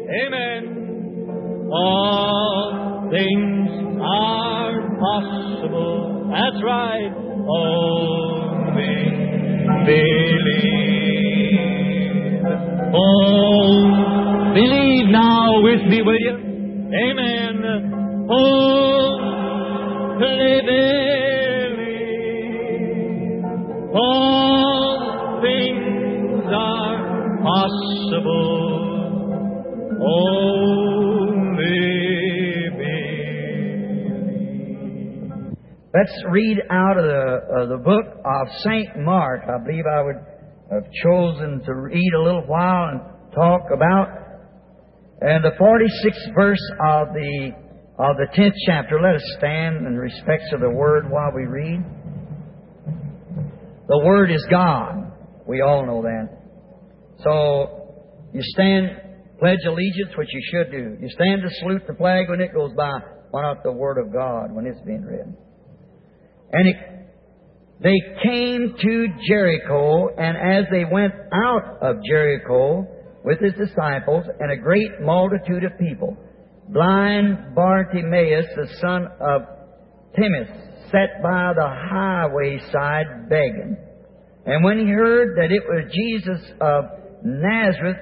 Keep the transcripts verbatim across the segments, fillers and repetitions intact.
Amen. All things are possible. That's right. Only believe. Oh, believe now with me, will you? Amen. Oh, believe. All things are possible. Only believe. Let's read out of the, of the book of Saint Mark. I believe I would have chosen to read a little while and talk about. And the forty-sixth verse of the of the tenth chapter. Let us stand in respect of the Word while we read. The Word is God. We all know that. So you stand, pledge allegiance, which you should do. You stand to salute the flag when it goes by. Why not the Word of God when it's being read? And it, they came to Jericho, and as they went out of Jericho with His disciples and a great multitude of people, blind Bartimaeus, the son of Timaeus, sat by the highway side begging. And when he heard that it was Jesus of Nazareth,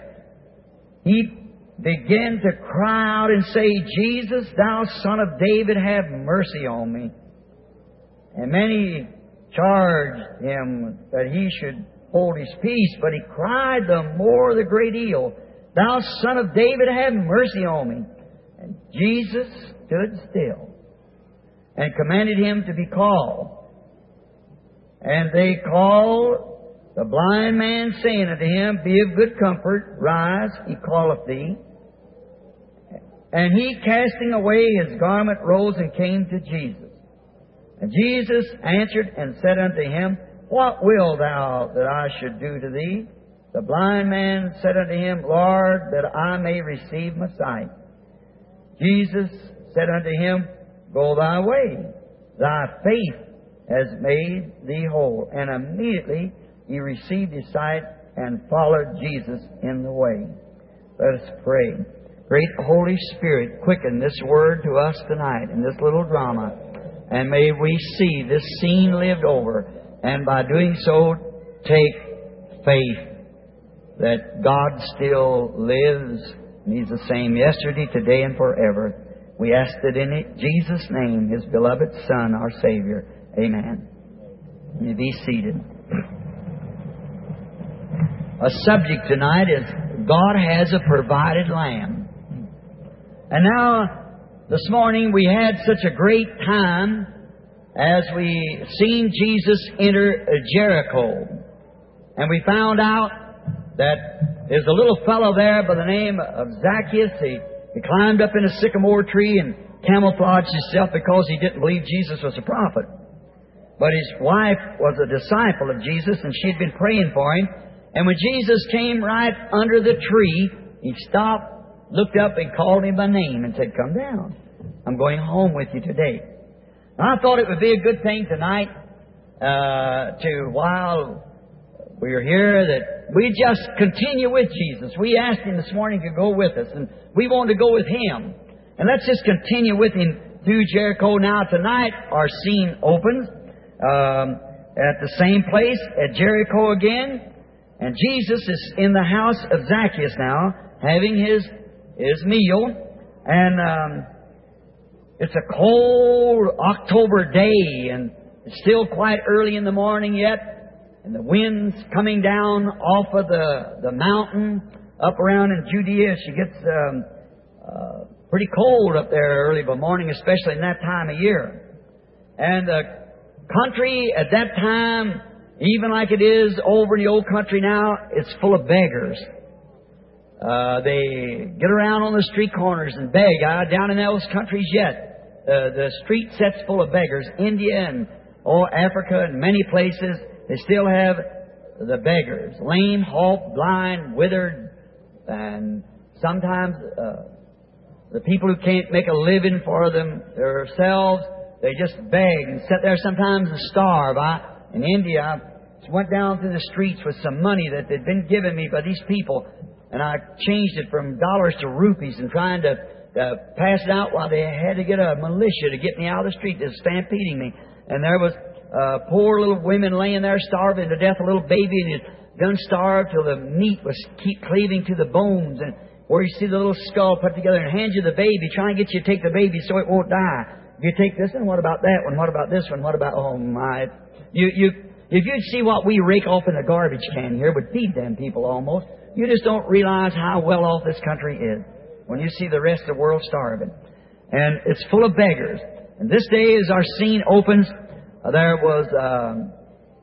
he began to cry out and say, Jesus, thou son of David, have mercy on me. And many charged him that he should hold his peace, but he cried the more the great deal, Thou son of David, have mercy on me. And Jesus stood still and commanded him to be called. And they called the blind man, saying unto him, Be of good comfort, rise, he calleth thee. And he, casting away his garment, rose and came to Jesus. And Jesus answered and said unto him, What wilt thou that I should do to thee? The blind man said unto him, Lord, that I may receive my sight. Jesus said unto him, Go thy way, thy faith has made thee whole. And immediately he received his sight and followed Jesus in the way. Let us pray. Great Holy Spirit, quicken this word to us tonight in this little drama. And may we see this scene lived over. And by doing so, take faith that God still lives. And He's the same yesterday, today, and forever. We ask that in Jesus' name, His beloved Son, our Savior. Amen. You be seated. A subject tonight is God has a provided lamb. And now, this morning we had such a great time as we seen Jesus enter Jericho. And we found out that there's a little fellow there by the name of Zacchaeus. He, he climbed up in a sycamore tree and camouflaged himself because he didn't believe Jesus was a prophet. But his wife was a disciple of Jesus, and she had been praying for him. And when Jesus came right under the tree, he stopped, looked up, and called him by name and said, Come down. I'm going home with you today. Now, I thought it would be a good thing tonight uh, to, while we are here, that we just continue with Jesus. We asked Him this morning to go with us, and we want to go with Him. And let's just continue with Him through Jericho. Now, tonight, our scene opens um, at the same place, at Jericho again. And Jesus is in the house of Zacchaeus now, having his, his meal. And um, it's a cold October day, and it's still quite early in the morning yet. And the wind's coming down off of the, the mountain up around in Judea. She gets um, uh, pretty cold up there early by morning, especially in that time of year. And the country at that time, even like it is over in the old country now, it's full of beggars. Uh, they get around on the street corners and beg. Uh, down in those countries yet, uh, the street sets full of beggars. India and oh, Africa and many places, they still have the beggars. Lame, halt, blind, withered, and sometimes uh, the people who can't make a living for them themselves, they just beg and sit there sometimes and starve. I, in India, I went down through the streets with some money that had been given me by these people. and I changed it from dollars to rupees and trying to uh, pass it out while they had to get a militia to get me out of the street. They were stampeding me. And there was uh, poor little women laying there starving to death, a little baby, and he's done starved till the meat was keep cleaving to the bones, and where you see the little skull put together, and hand you the baby, try and get you to take the baby so it won't die. You take this one, what about that one? What about this one? What about, oh my. You, you, if you'd see what we rake off in the garbage can here would feed them people almost, you just don't realize how well off this country is when you see the rest of the world starving. And it's full of beggars. And this day as our scene opens, uh, there was, um,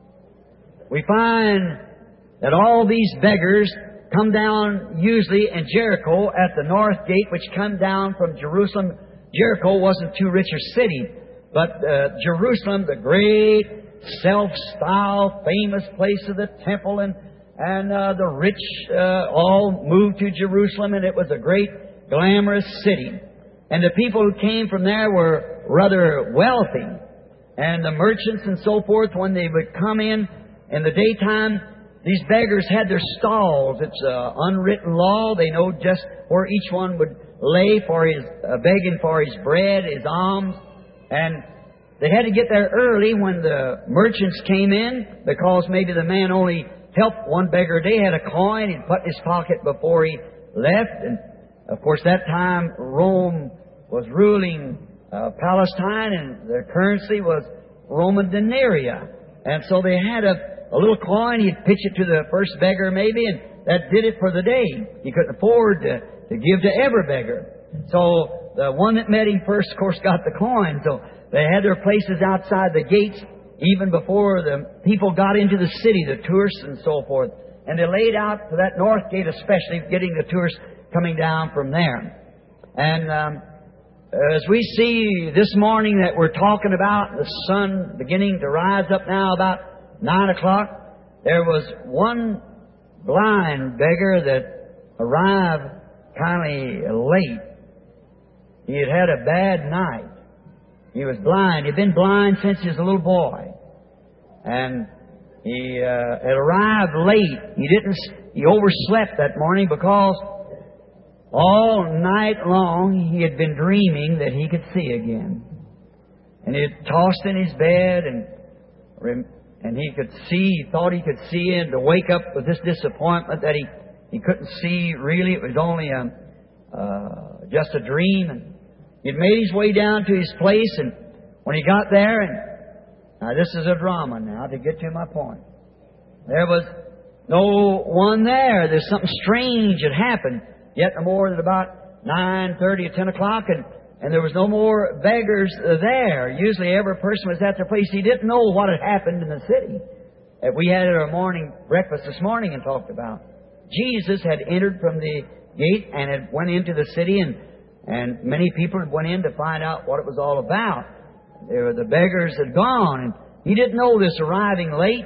we find that all these beggars come down usually in Jericho at the north gate, which come down from Jerusalem. Jericho wasn't too rich a city, but uh, Jerusalem, the great, self-styled, famous place of the temple, and and uh, the rich uh, all moved to Jerusalem, and it was a great, glamorous city. And the people who came from there were rather wealthy. And the merchants and so forth, when they would come in in the daytime, these beggars had their stalls. It's an unwritten law. They know just where each one would lay for his, uh, begging for his bread, his alms. And they had to get there early when the merchants came in, because maybe the man only helped one beggar a day, had a coin he'd put in his pocket before he left. And, of course, that time Rome was ruling uh, Palestine, and their currency was Roman denarii. And so they had a, a little coin. He'd pitch it to the first beggar maybe, and that did it for the day. He couldn't afford to, to give to every beggar. So the one that met him first, of course, got the coin. So they had their places outside the gates even before the people got into the city, the tourists and so forth. And they laid out for that north gate especially, getting the tourists coming down from there. And um, as we see this morning that we're talking about, the sun beginning to rise up now about nine o'clock, there was one blind beggar that arrived kind of late. He had had a bad night. He was blind. He'd been blind since he was a little boy. And he uh, had arrived late. He didn't. He overslept that morning because all night long he had been dreaming that he could see again. And he had tossed in his bed, and and he could see. He thought he could see, and to wake up with this disappointment that he he couldn't see. Really, it was only a uh, just a dream. And he'd made his way down to his place, and when he got there, and now this is a drama now to get to my point. There was no one there. There's something strange had happened. Yet no more than about nine thirty or ten o'clock, and, and there was no more beggars there. Usually every person was at their place. He didn't know what had happened in the city that we had at our morning breakfast this morning and talked about. Jesus had entered from the gate and had went into the city, and And many people went in to find out what it was all about. There were the beggars had gone, and he didn't know this arriving late.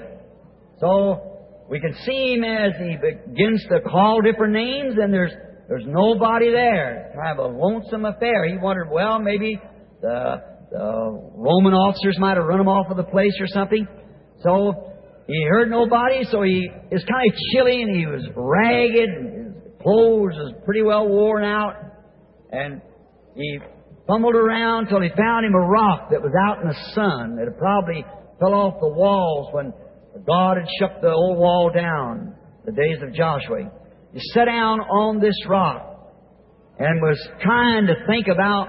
So we can see him as he begins to call different names, and there's there's nobody there. Kind of a lonesome affair. He wondered, well, maybe the, the Roman officers might have run him off of the place or something. So he heard nobody, so he is kind of chilly, and he was ragged, and his clothes was pretty well worn out. And he fumbled around till he found him a rock that was out in the sun that had probably fell off the walls when God had shook the old wall down, the days of Joshua. He sat down on this rock and was trying to think about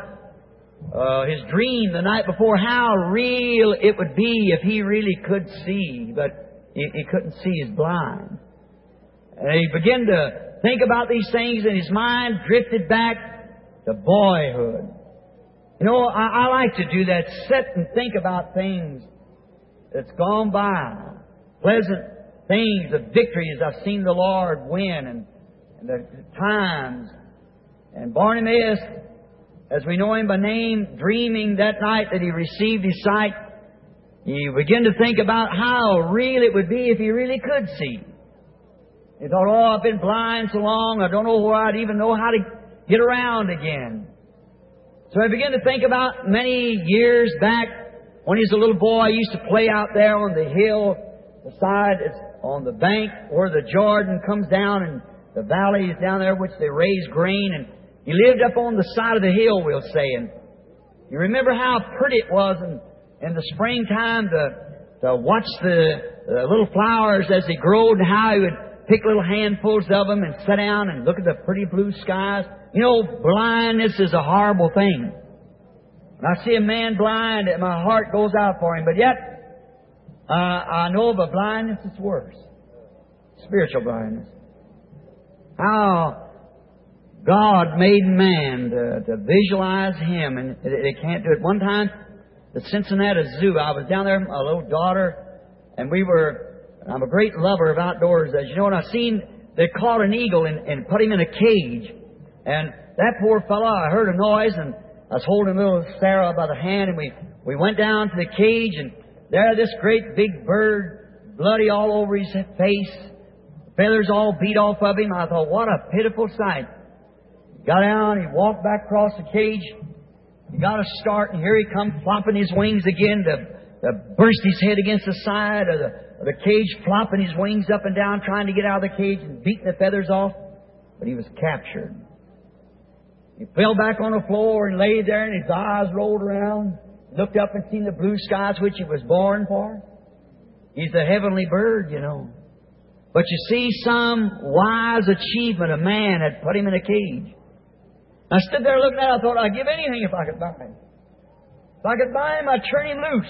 uh, his dream the night before, how real it would be if he really could see, but he, he couldn't see, he's blind. And he began to think about these things, and his mind drifted back to boyhood. You know, I, I like to do that, sit and think about things that's gone by, pleasant things of victories I've seen the Lord win, and, and the times. And Bartimaeus, as we know him by name, dreaming that night that he received his sight, he began to think about how real it would be if he really could see. He thought, oh, I've been blind so long, I don't know where I'd even know how to get around again. So I began to think about many years back when he was a little boy. I used to play out there on the hill, the side, it's on the bank where the Jordan comes down and the valleys down there which they raised grain, and he lived up on the side of the hill, we'll say. And you remember how pretty it was in, in the springtime to, to watch the, the little flowers as they growed, and how he would pick little handfuls of them and sit down and look at the pretty blue skies. You know, blindness is a horrible thing. When I see a man blind, my heart goes out for him. But yet, uh, I know of a blindness that's worse. Spiritual blindness. How God made man to, to visualize Him, and they, they can't do it. One time, the Cincinnati Zoo, I was down there with my little daughter, and we were, I'm a great lover of outdoors, as you know, and I seen they caught an eagle and, and put him in a cage. And that poor fellow, I heard a noise, and I was holding little Sarah by the hand, and we, we went down to the cage, and there this great big bird, bloody all over his face, feathers all beat off of him. I thought, what a pitiful sight. He got down, he walked back across the cage, he got a start, and here he come flopping his wings again to, to burst his head against the side of the, of the cage, flopping his wings up and down, trying to get out of the cage and beating the feathers off. But he was captured. He fell back on the floor and lay there, and his eyes rolled around, looked up and seen the blue skies which he was born for. He's a heavenly bird, you know. But you see, some wise achievement of man had put him in a cage. I stood there looking at it, I thought, I'd give anything if I could buy him. If I could buy him, I'd turn him loose.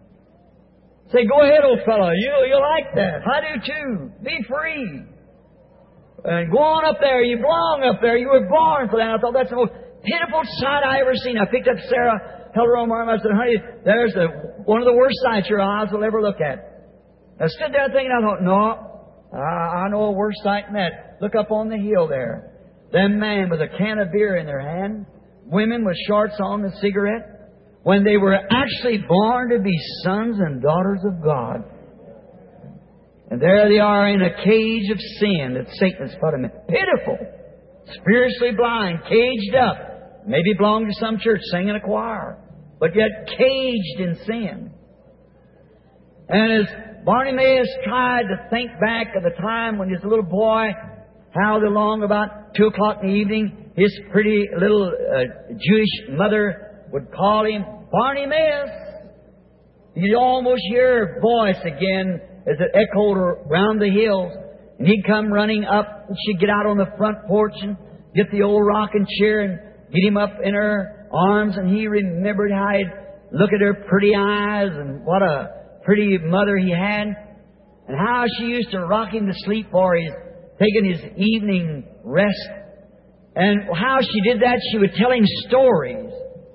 Say, go ahead, old fellow, you, you like that. I do too. Be free. And go on up there. You belong up there. You were born for that. I thought, that's the most pitiful sight I ever seen. I picked up Sarah, held her on my arm. I said, honey, there's the, one of the worst sights your eyes will ever look at. I stood there thinking, I thought, no, I, I know a worse sight than that. Look up on the hill there. Them men with a can of beer in their hand, women with shorts on and a cigarette, when they were actually born to be sons and daughters of God. And there they are in a cage of sin that Satan has put them in. Pitiful. Spiritually blind, caged up. Maybe belong to some church, singing a choir. But yet caged in sin. And as Bartimaeus tried to think back of the time when he was a little boy, how along about two o'clock in the evening, his pretty little uh, Jewish mother would call him, Bartimaeus. You'd almost hear her voice again as it echoed around the hills. And he'd come running up, and she'd get out on the front porch and get the old rocking chair and get him up in her arms. And he remembered how he'd look at her pretty eyes and what a pretty mother he had. And how she used to rock him to sleep for his taking his evening rest. And how she did that, she would tell him stories.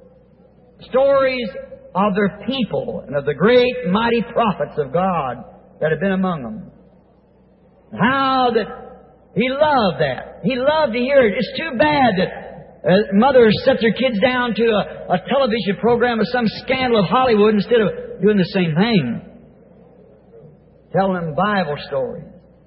Stories of their people and of the great mighty prophets of God that had been among them. How that he loved that. He loved to hear it. It's too bad that uh, mothers set their kids down to a, a television program of some scandal of Hollywood instead of doing the same thing. Telling them Bible stories.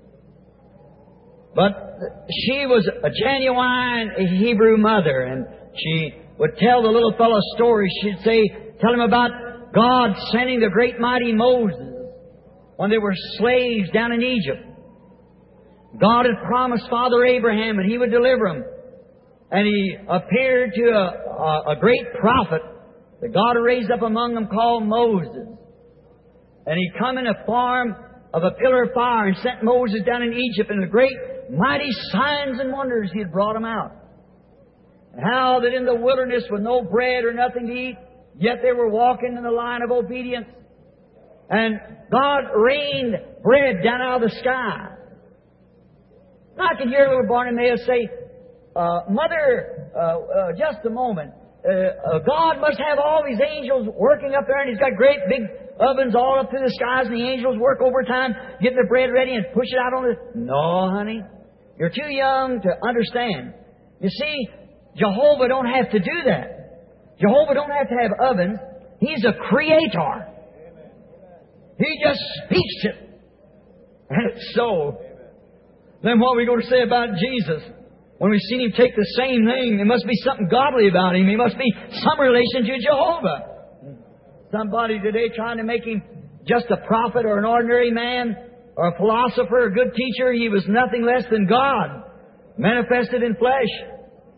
But she was a genuine Hebrew mother, and she would tell the little fellow stories. She'd say, tell him about God sending the great mighty Moses when they were slaves down in Egypt. God had promised Father Abraham that He would deliver them. And He appeared to a, a, a great prophet that God had raised up among them called Moses. And He come in a form of a pillar of fire and sent Moses down in Egypt, and the great mighty signs and wonders He had brought them out. And how that in the wilderness with no bread or nothing to eat, yet they were walking in the line of obedience. And God rained bread down out of the sky. And I can hear little Bartimaeus say, uh, Mother, uh, uh, just a moment. Uh, uh, God must have all these angels working up there, and He's got great big ovens all up through the skies, and the angels work overtime, getting the bread ready and push it out on the... No, honey. You're too young to understand. You see, Jehovah don't have to do that. Jehovah don't have to have ovens. He's a creator. He just speaks it. And it's so. Then what are we going to say about Jesus? When we've seen Him take the same thing, there must be something godly about Him. He must be some relation to Jehovah. Somebody today trying to make Him just a prophet or an ordinary man or a philosopher or a good teacher. He was nothing less than God. manifested in flesh.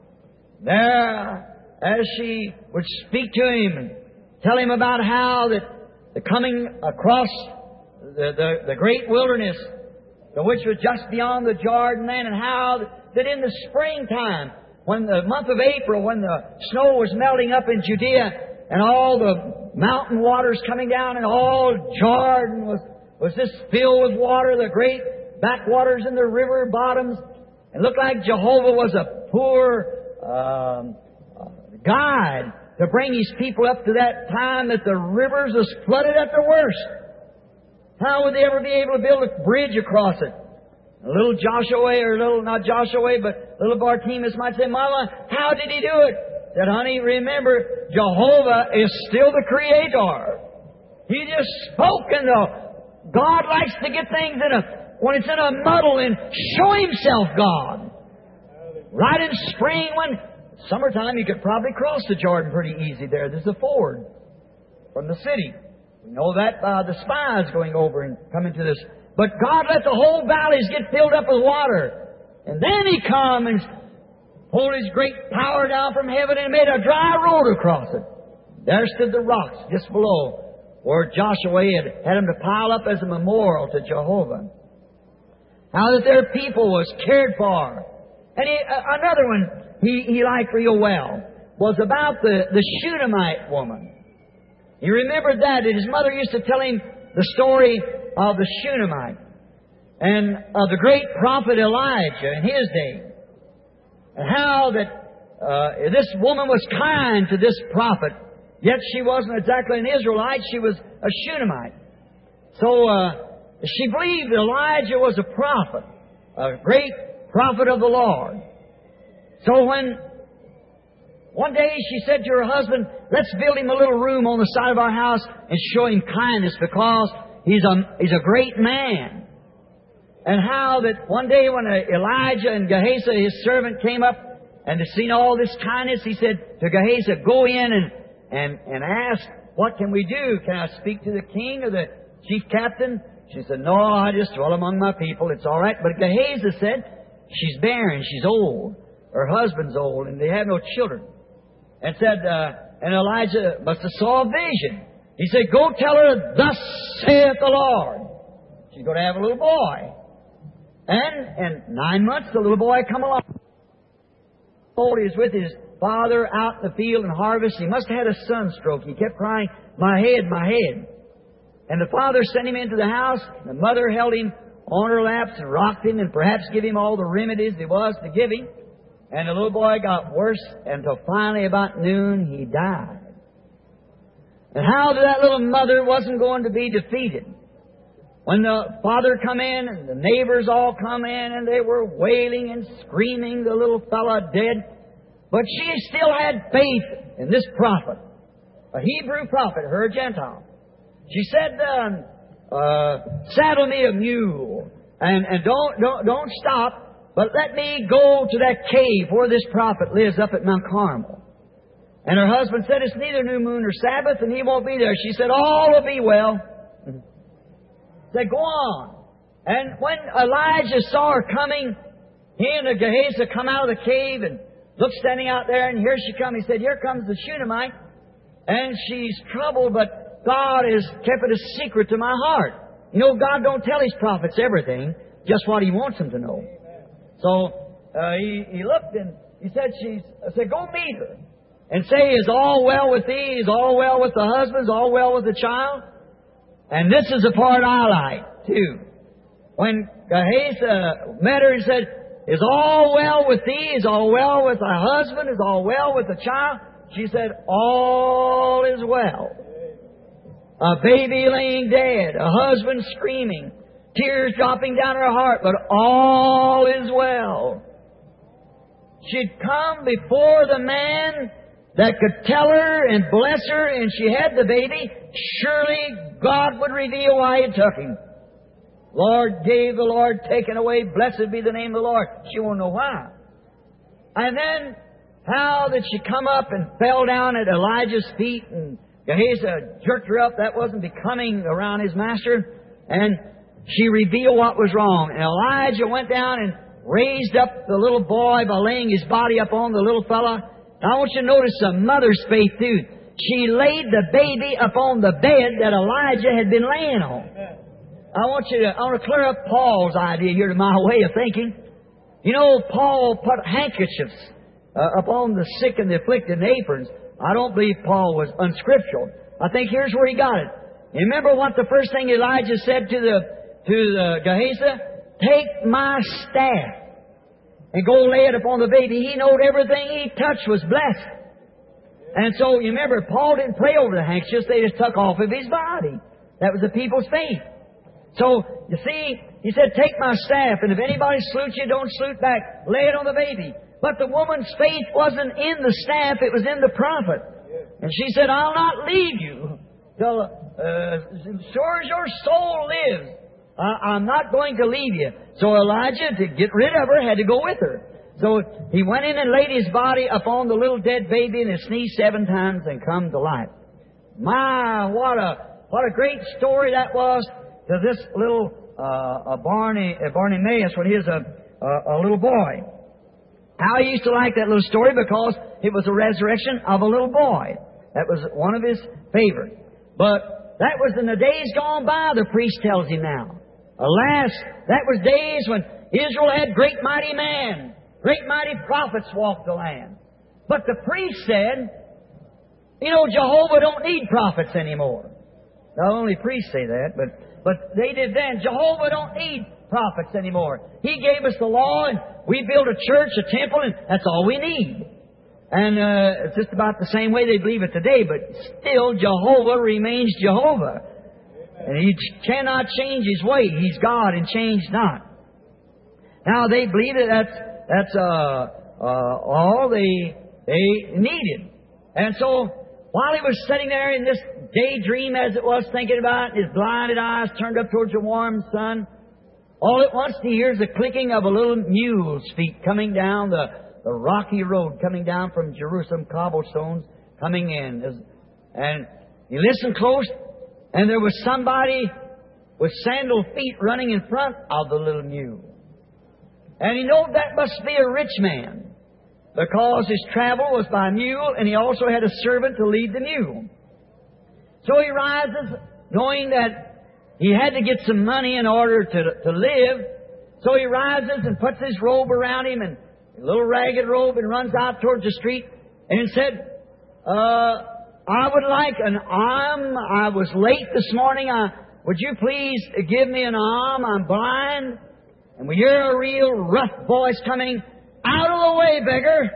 There, as she would speak to him and tell him about how that the coming across the, the, the great wilderness, the which was just beyond the Jordan then, and how that in the springtime, when the month of April, when the snow was melting up in Judea, and all the mountain waters coming down, and all Jordan was, was just filled with water, the great backwaters and the river bottoms. It looked like Jehovah was a poor um, guide to bring His people up to that time that the rivers was flooded at their worst. How would they ever be able to build a bridge across it? A little Joshua, or little, not Joshua, but little Bartimaeus might say, Mama, how did he do it? Said, honey, remember, Jehovah is still the Creator. He just spoke, and the, God likes to get things in a, when it's in a muddle, and show Himself God. Right in spring, when summertime, you could probably cross the Jordan pretty easy there. There's a ford from the city. We know that by the spies going over and coming to this. But God let the whole valleys get filled up with water. And then He come and pulled His great power down from heaven and made a dry road across it. There stood the rocks just below where Joshua had had them to pile up as a memorial to Jehovah. How that their people was cared for. And he, uh, another one he, he liked real well was about the, the Shunammite woman. He remembered that, that his mother used to tell him the story of the Shunammite and of the great prophet Elijah in his day. And how that uh, this woman was kind to this prophet, yet she wasn't exactly an Israelite, she was a Shunammite. So uh, she believed Elijah was a prophet, a great prophet of the Lord. So when one day she said to her husband, let's build him a little room on the side of our house and show him kindness because he's a, he's a great man. And how that one day when Elijah and Gehazi, his servant, came up and had seen all this kindness, he said to Gehazi, go in and, and, and ask, what can we do? Can I speak to the king or the chief captain? She said, no, I just dwell among my people. It's all right. But Gehazi said, she's barren, she's old. Her husband's old, and they have no children. And said, uh, and Elijah must have saw a vision. He said, go tell her, thus saith the Lord. She's going to have a little boy. And in nine months, the little boy come along. Old, he was with his father out in the field and harvest. He must have had a sunstroke. He kept crying, my head, my head. And the father sent him into the house. The mother held him on her laps and rocked him and perhaps give him all the remedies there was to give him. And the little boy got worse until finally about noon he died. And how that little mother wasn't going to be defeated. When the father come in and the neighbors all come in and they were wailing and screaming the little fella dead. But she still had faith in this prophet, a Hebrew prophet, her a Gentile. She said, um, uh, saddle me a mule and, and don't, don't, don't stop. But let me go to that cave where this prophet lives up at Mount Carmel. And her husband said, it's neither new moon nor Sabbath, and he won't be there. She said, all will be well. Said, go on. And when Elijah saw her coming, he and Gehazi come out of the cave and look standing out there, and here she comes. He said, here comes the Shunammite. And she's troubled, but God has kept it a secret to my heart. You know, God don't tell His prophets everything, just what He wants them to know. So uh, he, he looked and he said, she's, I said, go meet her and say, is all well with thee? Is all well with the husband? Is all well with the child? And this is the part I like, too. When Gehazi met her and said, is all well with thee? Is all well with thy husband? Is all well with the child? She said, all is well. A baby laying dead, a husband screaming, tears dropping down her heart, but all is well. She'd come before the man that could tell her and bless her, and she had the baby. Surely God would reveal why He took him. Lord gave, the Lord taken away. Blessed be the name of the Lord. She won't know why. And then how did she come up and fell down at Elijah's feet, and Gehazi jerked her up. That wasn't becoming around his master. And she revealed what was wrong. And Elijah went down and raised up the little boy by laying his body upon the little fella. Now I want you to notice the mother's faith too. She laid the baby upon the bed that Elijah had been laying on. I want you to, I want to clear up Paul's idea here to my way of thinking. You know, Paul put handkerchiefs uh, upon the sick and the afflicted and aprons. I don't believe Paul was unscriptural. I think here's where he got it. You remember what the first thing Elijah said to the to the Gehazi? Take my staff and go lay it upon the baby. He knowed everything he touched was blessed. And so, you remember, Paul didn't pray over the handkerchiefs. They just took off of his body. That was the people's faith. So, you see, he said, take my staff, and if anybody salutes you, don't salute back. Lay it on the baby. But the woman's faith wasn't in the staff, it was in the prophet. And she said, I'll not leave you till, uh, as sure as your soul lives, I, I'm not going to leave you. So Elijah, to get rid of her, had to go with her. So he went in and laid his body upon the little dead baby, and it sneezed seven times and come to life. My, what a what a great story that was to this little uh, uh, Barney uh, Bartimaeus when he was a, a a little boy. How he used to like that little story because it was a resurrection of a little boy. That was one of his favorites. But that was in the days gone by, the priest tells him now. Alas, that was days when Israel had great mighty men. Great mighty prophets walked the land. But the priest said, you know, Jehovah don't need prophets anymore. Not only priests say that, but, but they did then. Jehovah don't need prophets anymore. He gave us the law, and we built a church, a temple, and that's all we need. And uh, it's just about the same way they believe it today, but still Jehovah remains Jehovah. And He cannot change His way. He's God and change not. Now they believe that that's That's uh, uh, all they they needed. And so, while he was sitting there in this daydream, as it was, thinking about it, his blinded eyes turned up towards the warm sun, all at once he hears the clicking of a little mule's feet coming down the, the rocky road, coming down from Jerusalem, cobblestones, coming in. And he listened close, and there was somebody with sandal feet running in front of the little mule. And he knew that must be a rich man, because his travel was by mule, and he also had a servant to lead the mule. So he rises, knowing that he had to get some money in order to, to live. So he rises and puts his robe around him, and a little ragged robe, and runs out towards the street, and said, uh, I would like an alm. I was late this morning. I, would you please give me an alm? I'm blind. And we hear a real rough voice coming, out of the way, beggar.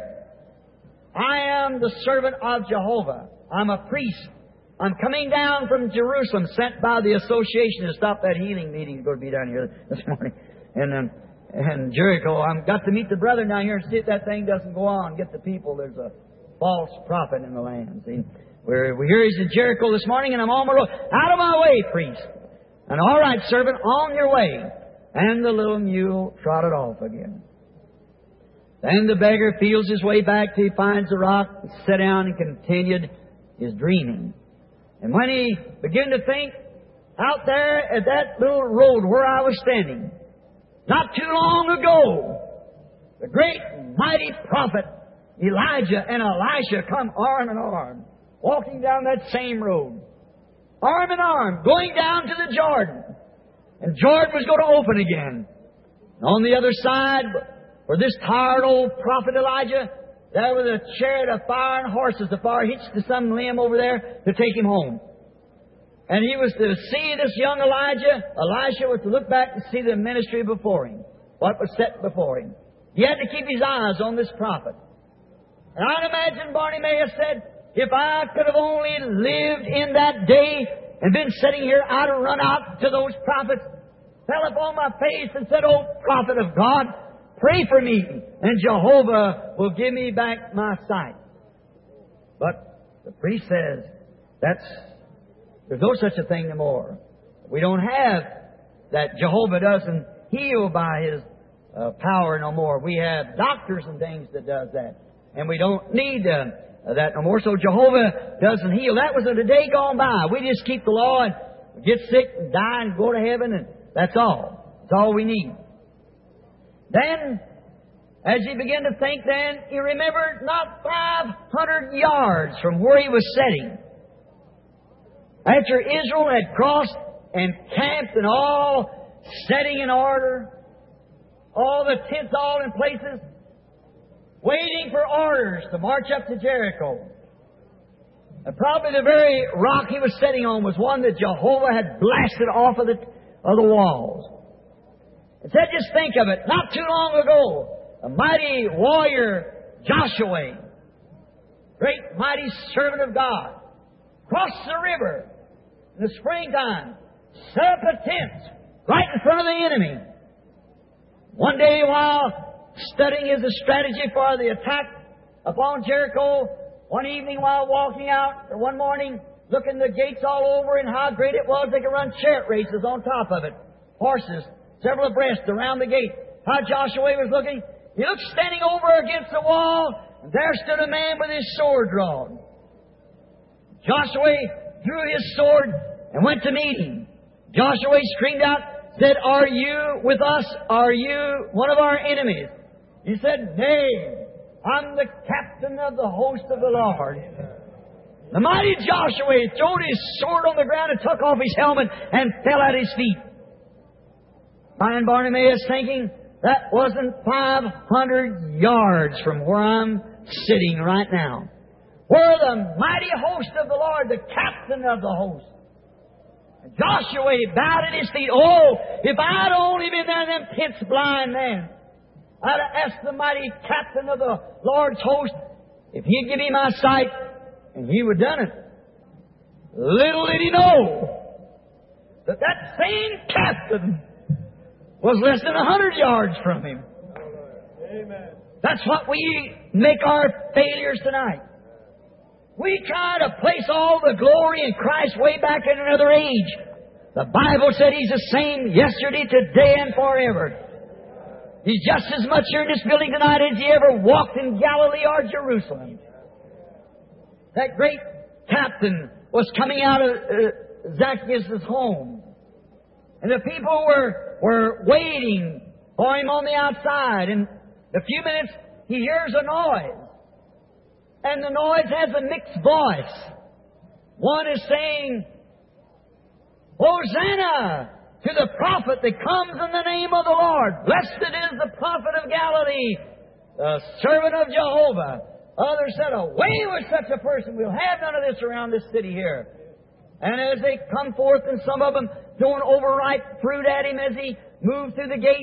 I am the servant of Jehovah. I'm a priest. I'm coming down from Jerusalem, sent by the association to stop that healing meeting that's going to be down here this morning. And um, and Jericho, I've got to meet the brother down here and see if that thing doesn't go on. Get the people. There's a false prophet in the land. See, we're, we hear he's in Jericho this morning, and I'm on my road. Out of my way, priest. And all right, servant, on your way. And the little mule trotted off again. Then the beggar feels his way back till he finds the rock, sat down and continued his dreaming. And when he began to think, out there at that little road where I was standing, not too long ago, the great mighty prophet Elijah and Elisha come arm in arm, walking down that same road, arm in arm, going down to the Jordan. And Jordan was going to open again. And on the other side, where this tired old prophet Elijah, there was a chariot of fire and horses, the fire hitched to some limb over there to take him home. And he was to see this young Elijah. Elisha was to look back and see the ministry before him, what was set before him. He had to keep his eyes on this prophet. And I'd imagine Bartimaeus said, if I could have only lived in that day and been sitting here, I'd have run out to those prophets, fell upon my face and said, oh, prophet of God, pray for me, and Jehovah will give me back my sight. But the priest says, that's, there's no such a thing no more. We don't have that. Jehovah doesn't heal by His uh, power no more. We have doctors and things that does that. And we don't need uh, that no more. So Jehovah doesn't heal. That was a day gone by. We just keep the law and get sick and die and go to heaven, and that's all. That's all we need. Then, as he began to think then, he remembered not five hundred yards from where he was sitting. After Israel had crossed and camped and all setting in order, all the tents all in places, waiting for orders to march up to Jericho. And probably the very rock he was sitting on was one that Jehovah had blasted off of the, of the walls. It said, just think of it, not too long ago, a mighty warrior, Joshua, great mighty servant of God, crossed the river in the springtime, set up a tent right in front of the enemy. One day while studying his strategy for the attack upon Jericho, one evening while walking out, or one morning, looking the gates all over and how great it was, they could run chariot races on top of it. Horses, several abreast around the gate. How Joshua was looking. He looked standing over against the wall, and there stood a man with his sword drawn. Joshua drew his sword and went to meet him. Joshua screamed out, said, "Are you with us? Are you one of our enemies?" He said, "Nay, I'm the captain of the host of the Lord." The mighty Joshua threw his sword on the ground and took off his helmet and fell at his feet. Brian Bartimaeus thinking, that wasn't five hundred yards from where I'm sitting right now. Where the mighty host of the Lord, the captain of the host. And Joshua bowed at his feet. Oh, if I'd only been there in them tents blind then, I'd have asked the mighty captain of the Lord's host if he'd give me my sight, and he would have done it. Little did he know that that same captain was less than a hundred yards from him. Amen. That's what we make our failures tonight. We try to place all the glory in Christ way back in another age. The Bible said He's the same yesterday, today, and forever. He's just as much here in this building tonight as He ever walked in Galilee or Jerusalem. That great captain was coming out of uh, Zacchaeus' home. And the people were, were waiting for him on the outside. And in a few minutes, he hears a noise. And the noise has a mixed voice. One is saying, "Hosanna to the prophet that comes in the name of the Lord. Blessed is the prophet of Galilee, the servant of Jehovah." Others said, "Away with such a person. We'll have none of this around this city here." And as they come forth, and some of them throwing overripe fruit at him as he moved through the gate.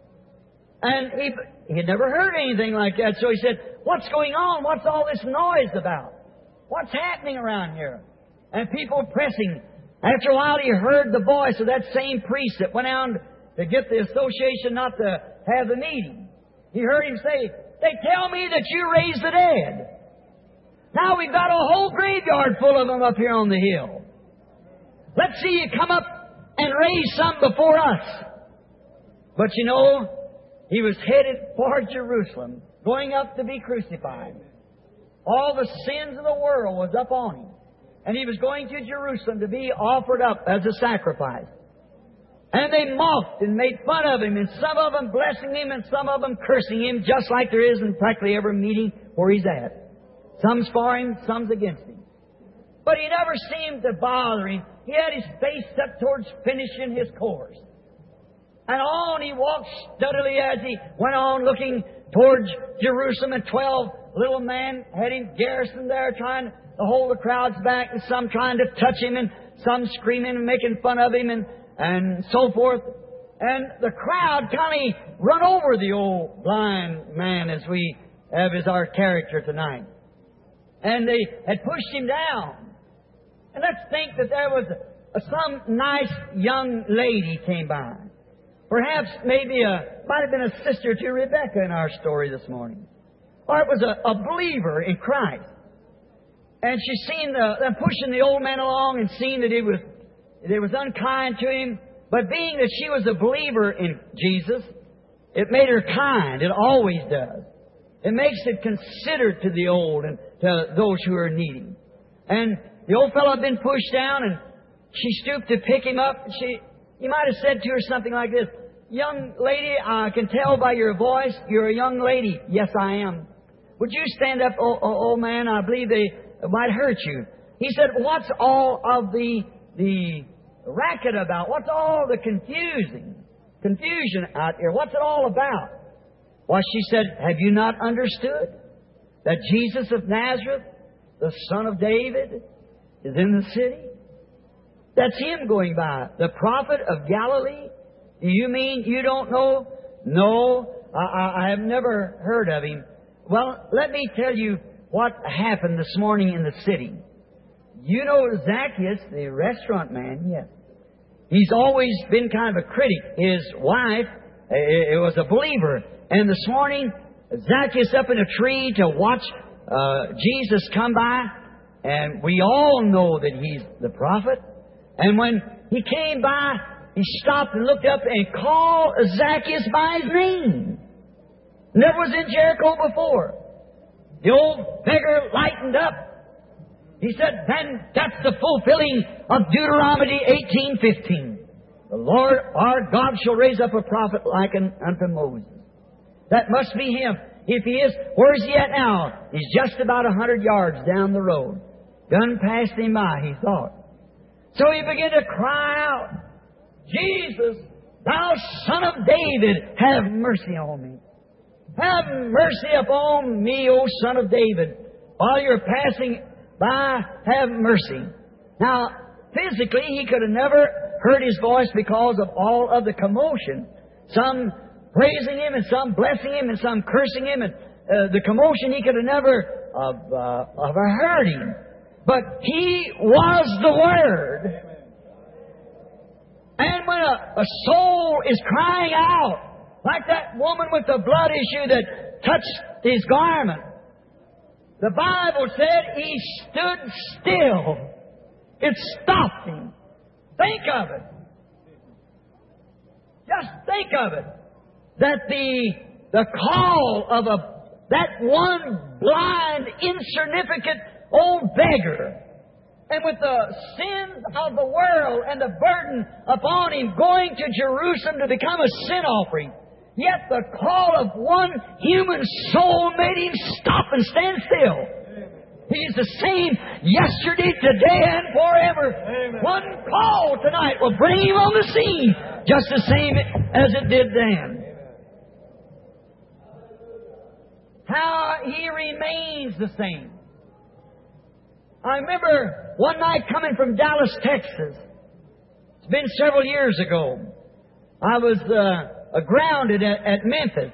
And he, he had never heard anything like that. So he said, "What's going on? What's all this noise about? What's happening around here?" And people pressing. After a while, he heard the voice of that same priest that went out to get the association not to have the meeting. He heard him say, "They tell me that you raised the dead. Now we've got a whole graveyard full of them up here on the hill. Let's see you come up and raise some before us." But you know, he was headed for Jerusalem, going up to be crucified. All the sins of the world was up on him. And he was going to Jerusalem to be offered up as a sacrifice. And they mocked and made fun of him, and some of them blessing him and some of them cursing him, just like there is in practically every meeting where he's at. Some's for him, some's against him. But he never seemed to bother him. He had his face set towards finishing his course. And on he walked steadily as he went on looking towards Jerusalem, and twelve little men had him garrisoned there trying to hold the crowds back, and some trying to touch him, and some screaming and making fun of him, and, and so forth. And the crowd kind of run over the old blind man, as we have as our character tonight. And they had pushed him down. And let's think that there was a, some nice young lady came by. Perhaps maybe a, might have been a sister to Rebecca in our story this morning. Or it was a, a believer in Christ. And she seen the, them pushing the old man along and seen that he was, that it was unkind to him. But being that she was a believer in Jesus, it made her kind. It always does. It makes it considerate to the old and to those who are needy. And the old fellow had been pushed down, and she stooped to pick him up. And she, you might have said to her something like this, young lady, I can tell by your voice you're a young lady. Yes, I am. Would you stand up, old, old man? I believe they might hurt you. He said, what's all of the the racket about? What's all the confusing confusion out here? What's it all about? Well, she said, have you not understood that Jesus of Nazareth, the Son of David, is in the city? That's Him going by. The prophet of Galilee? Do you mean you don't know? No, I, I have never heard of Him. Well, let me tell you what happened this morning in the city. You know Zacchaeus, the restaurant man? Yes. He's always been kind of a critic. His wife it, it was a believer. And this morning, Zacchaeus up in a tree to watch uh, Jesus come by. And we all know that He's the prophet. And when He came by, He stopped and looked up and called Zacchaeus by his name. Never was in Jericho before. The old beggar lightened up. He said, then that's the fulfilling of Deuteronomy eighteen fifteen. The Lord our God shall raise up a prophet like unto Moses. That must be Him. If He is, where is He at now? He's just about a hundred yards down the road. Done passed Him by, he thought. So he began to cry out, Jesus, Thou Son of David, have mercy on me. Have mercy upon me, O Son of David. While you're passing by, have mercy. Now, physically, he could have never heard His voice because of all of the commotion. Some praising Him and some blessing Him and some cursing Him. And uh, the commotion, he could have never uh, uh, have heard Him. But He was the Word. And when a, a soul is crying out, like that woman with the blood issue that touched His garment, the Bible said He stood still. It stopped Him. Think of it. Just think of it. That the, the call of a, that one blind, insignificant old beggar, and with the sins of the world and the burden upon him going to Jerusalem to become a sin offering, yet the call of one human soul made him stop and stand still. He's the same yesterday, today, and forever. Amen. One call tonight will bring Him on the scene just the same as it did then. How He remains the same. I remember one night coming from Dallas, Texas. It's been several years ago. I was uh, grounded at, at Memphis.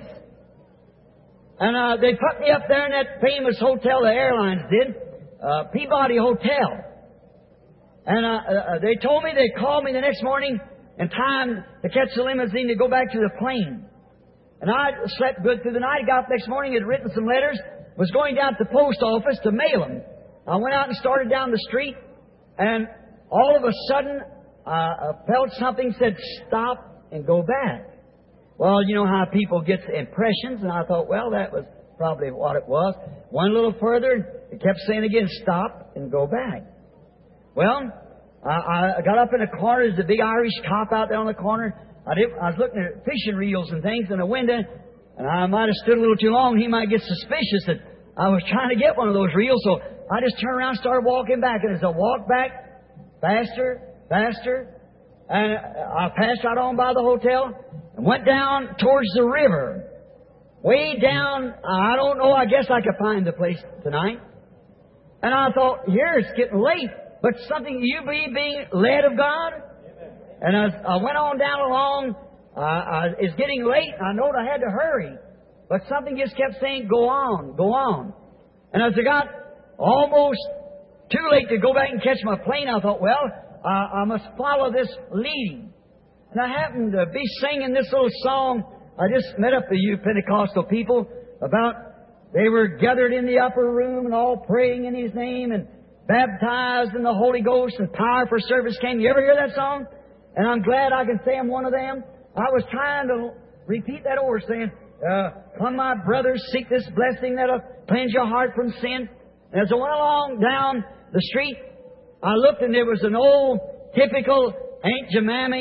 And uh, they put me up there in that famous hotel the airlines did, uh, Peabody Hotel. And uh, uh, they told me they'd call me the next morning in time to catch the limousine to go back to the plane. And I slept good through the night. Got up next morning, had written some letters, was going down to the post office to mail them. I went out and started down the street, and all of a sudden uh, I felt something said, stop and go back. Well, you know how people get impressions, and I thought, well, that was probably what it was. One little further, it kept saying again, stop and go back. Well, I, I got up in a corner. There's a big Irish cop out there on the corner. I, did, I was looking at fishing reels and things in the window, and I might have stood a little too long. He might get suspicious that I was trying to get one of those reels, so I just turned around and started walking back. And as I walked back, faster, faster, and I passed right on by the hotel and went down towards the river. Way down, I don't know, I guess I could find the place tonight. And I thought, here, it's getting late, but something, you be being led of God. And as I went on down along, uh, I, it's getting late, I knowed I had to hurry. But something just kept saying, go on, go on. And as I got almost too late to go back and catch my plane, I thought, well, uh, I must follow this leading. And I happened to be singing this little song. I just met up with you Pentecostal people about they were gathered in the upper room and all praying in His name and baptized in the Holy Ghost and power for service came. You ever hear that song? And I'm glad I can say I'm one of them. I was trying to repeat that over saying, uh, come my brothers, seek this blessing that'll cleanse your heart from sin. And as I went along down the street, I looked and there was an old, typical Aunt Jemima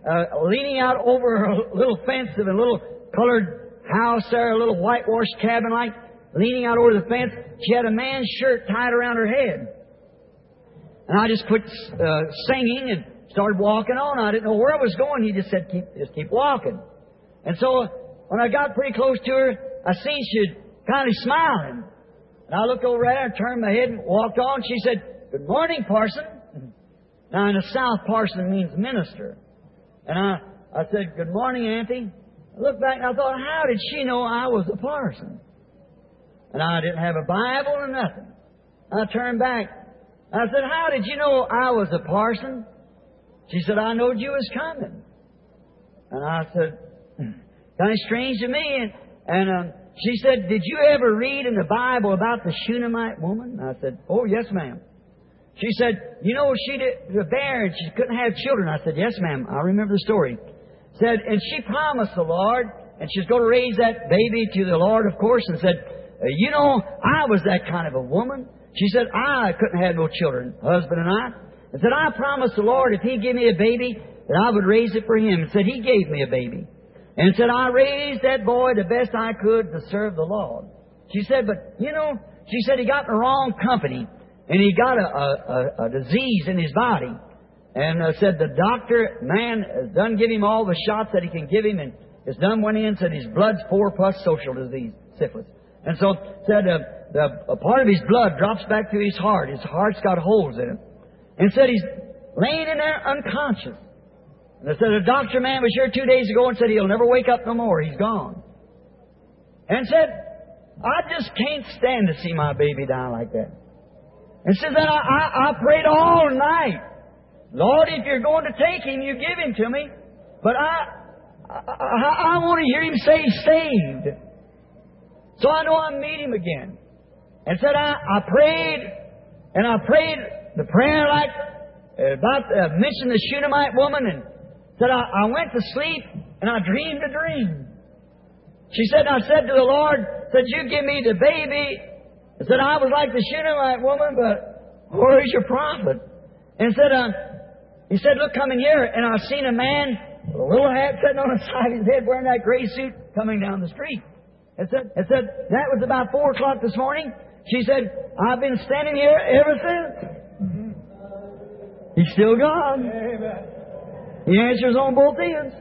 uh, leaning out over a little fence of a little colored house there, a little whitewashed cabin like, leaning out over the fence. She had a man's shirt tied around her head. And I just quit uh, singing and started walking on. I didn't know where I was going. He just said, keep, just keep walking. And so when I got pretty close to her, I seen she was kind of smiling. And I looked over at her and turned my head and walked on. She said, "Good morning, parson." Now, in the South, parson means minister. And I, I said, "Good morning, auntie." I looked back and I thought, how did she know I was a parson? And I didn't have a Bible or nothing. I turned back. I said, "How did you know I was a parson?" She said, "I knowed you was coming." And I said, kind of strange to me. And, and um, she said, "Did you ever read in the Bible about the Shunammite woman?" I said, "Oh, yes, ma'am." She said, "You know, she did the bear and she couldn't have children." I said, "Yes, ma'am. I remember the story." Said, and she promised the Lord, and she's going to raise that baby to the Lord, of course, and said, "You know, I was that kind of a woman." She said, "I couldn't have no children, husband and I." And said, "I promised the Lord if He'd give me a baby, that I would raise it for Him." And said, He gave me a baby. And said, "I raised that boy the best I could to serve the Lord." She said, "But, you know," she said, "he got in the wrong company, and he got a, a, a, a disease in his body." And uh, said, "The doctor, man, has done give him all the shots that he can give him, and has done went in, said his blood's four plus social disease, syphilis." And so said, uh, the, a part of his blood drops back to his heart. His heart's got holes in it. And said he's laying in there unconscious. And I said, a doctor man was here two days ago and said he'll never wake up no more. He's gone. And said, "I just can't stand to see my baby die like that." And said that I, I, I prayed all night. "Lord, if you're going to take him, you give him to me. But I, I, I, I want to hear him say he's saved. So I know I'll meet him again." And said, I, I prayed, and I prayed the prayer like uh, about uh, mentioned the Shunammite woman, and said I, I went to sleep and I dreamed a dream. She said, I said to the Lord, said, "You give me the baby." I said, "I was like the Shunammite woman, but where's your prophet?" And said, uh, he said, "Look, come in here." And I seen a man with a little hat sitting on the side of his head wearing that gray suit coming down the street. And said, and said, that was about four o'clock this morning. She said, "I've been standing here ever since." He's still God. Amen. He answers on both ends.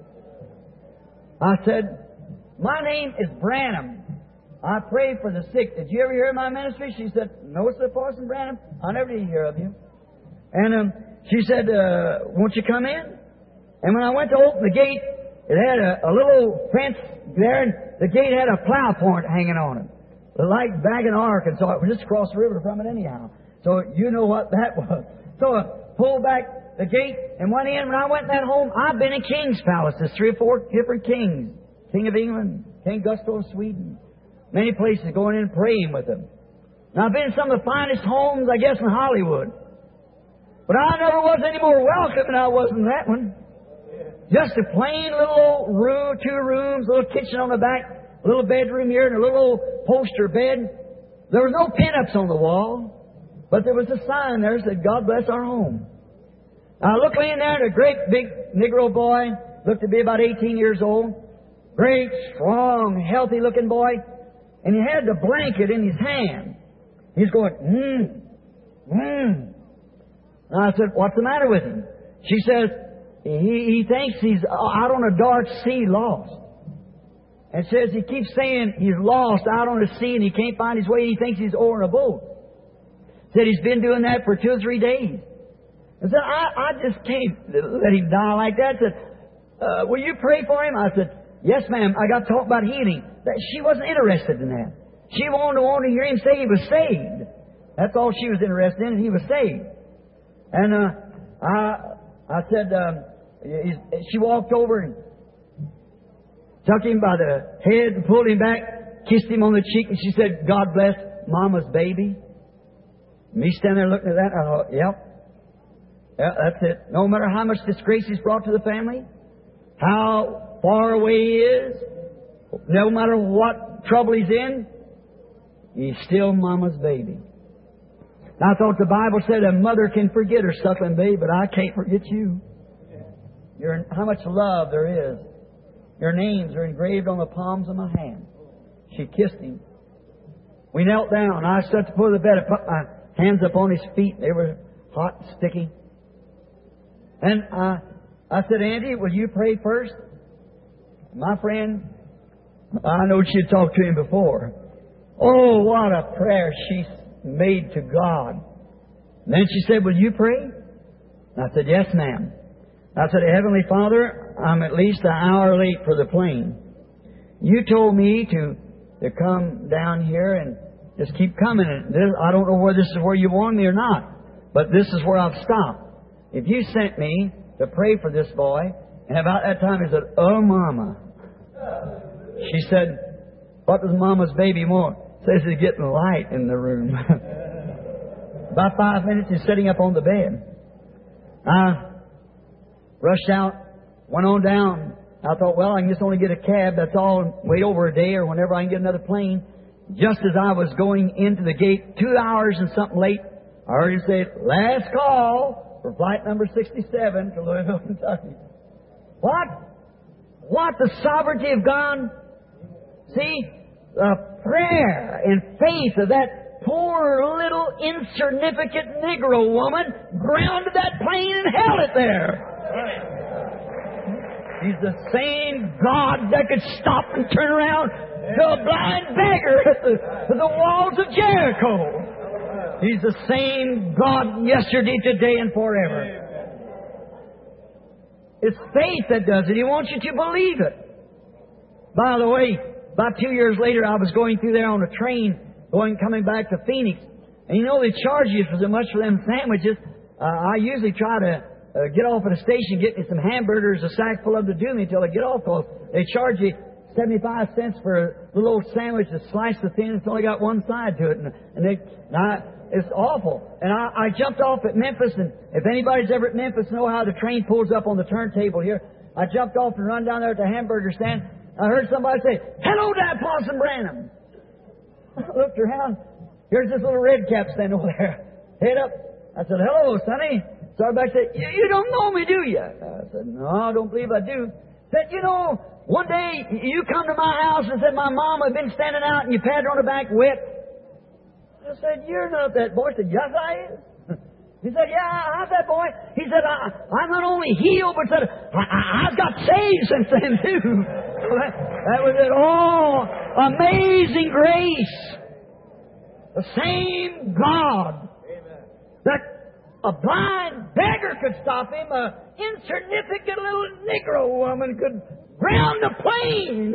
I said, "My name is Branham. I pray for the sick. Did you ever hear of my ministry?" She said, "No, sir, Parson Branham. I never did hear of you." And um, she said, uh, "Won't you come in?" And when I went to open the gate, it had a, a little fence there, and the gate had a plow point hanging on it. Like back in Arkansas, it was just across the river from it anyhow. So you know what that was. So I pulled back the gate and went in. When I went in that home, I've been in king's palaces, three or four different kings. King of England, King Gustav of Sweden. Many places going in and praying with them. Now I've been in some of the finest homes, I guess, in Hollywood. But I never was any more welcome than I was in that one. Just a plain little old room, two rooms, a little kitchen on the back, a little bedroom here, and a little old poster bed. There was no pin-ups on the wall, but there was a sign there that said, "God bless our home." I looked in there, and a great big Negro boy, looked to be about eighteen years old, great, strong, healthy-looking boy, and he had the blanket in his hand. He's going, mmm, mmm. And I said, "What's the matter with him?" She says, He, he thinks he's out on a dark sea lost. And says he keeps saying he's lost out on the sea and he can't find his way. He thinks he's over a boat. Said he's been doing that for two or three days. And said, I, I just can't let him die like that. Said, uh, "Will you pray for him?" I said, "Yes, ma'am. I got to talk about healing." That she wasn't interested in that. She wanted to, wanted to hear him say he was saved. That's all she was interested in, and he was saved. And uh, I, I said, um, she walked over and took him by the head and pulled him back, kissed him on the cheek, and she said, "God bless Mama's baby." Me standing there looking at that, I thought, yep, yeah, that's it. No matter how much disgrace he's brought to the family, how far away he is, no matter what trouble he's in, he's still Mama's baby. I thought the Bible said a mother can forget her suckling babe, but I can't forget you. Your, how much love there is. Your names are engraved on the palms of my hand. She kissed him. We knelt down. I stood at the foot of the bed and put my hands up on his feet. They were hot and sticky. And I, I said, Auntie, will you pray first? My friend, I know she had talked to him before. Oh, what a prayer she made to God. And then she said, will you pray? And I said, yes, ma'am. I said, Heavenly Father, I'm at least an hour late for the plane. You told me to, to come down here and just keep coming. And this, I don't know whether this is where you want me or not, but this is where I've stopped. If you sent me to pray for this boy, and about that time he said, oh, Mama. She said, what does Mama's baby want? Says he's getting light in the room. About five minutes he's sitting up on the bed. I rushed out, went on down. I thought, well, I can just only get a cab. That's all. Wait over a day or whenever I can get another plane. Just as I was going into the gate, two hours and something late, I heard him say, last call for flight number sixty-seven to Louisville, Kentucky. What? What? The sovereignty of God? See, the prayer and faith of that poor little insignificant Negro woman grounded that plane and held it there. He's the same God that could stop and turn around to a blind beggar at the, at the walls of Jericho. He's the same God yesterday, today, and forever. It's faith that does it. He wants you to believe it. By the way, about two years later, I was going through there on a train, going coming back to Phoenix. And you know, they charge you for so much for them sandwiches. Uh, I usually try to uh, get off at a station, get me some hamburgers, a sack full of them to do me until I get off. Because they charge you seventy-five cents for a little old sandwich that's sliced so thin it's only got one side to it. And, and they, and I, it's awful. And I, I jumped off at Memphis, and if anybody's ever at Memphis know how the train pulls up on the turntable here, I jumped off and run down there at the hamburger stand. I heard somebody say, hello there, Parson Branham. I looked around. Here's this little red cap standing over there. Head up. I said, hello, Sonny. So everybody said, you, you don't know me, do you? I said, no, I don't believe I do. Said, you know, one day you come to my house and said, my mom had been standing out and you patted her on the back wet. I said, you're not that boy. I said, yes, I am. He said, yeah, how's that boy? He said, I, I'm not only healed, but said, I, I, I've got saved since then, too. that, that was it. Oh, amazing grace. The same God. Amen. That a blind beggar could stop him, an insignificant little Negro woman could ground a plane.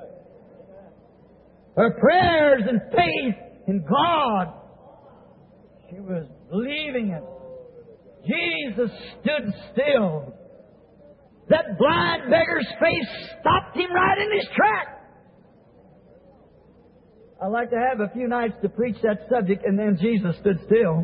Her prayers and faith in God, she was believing it. Jesus stood still. That blind beggar's face stopped him right in his track. I'd like to have a few nights to preach that subject, and then Jesus stood still.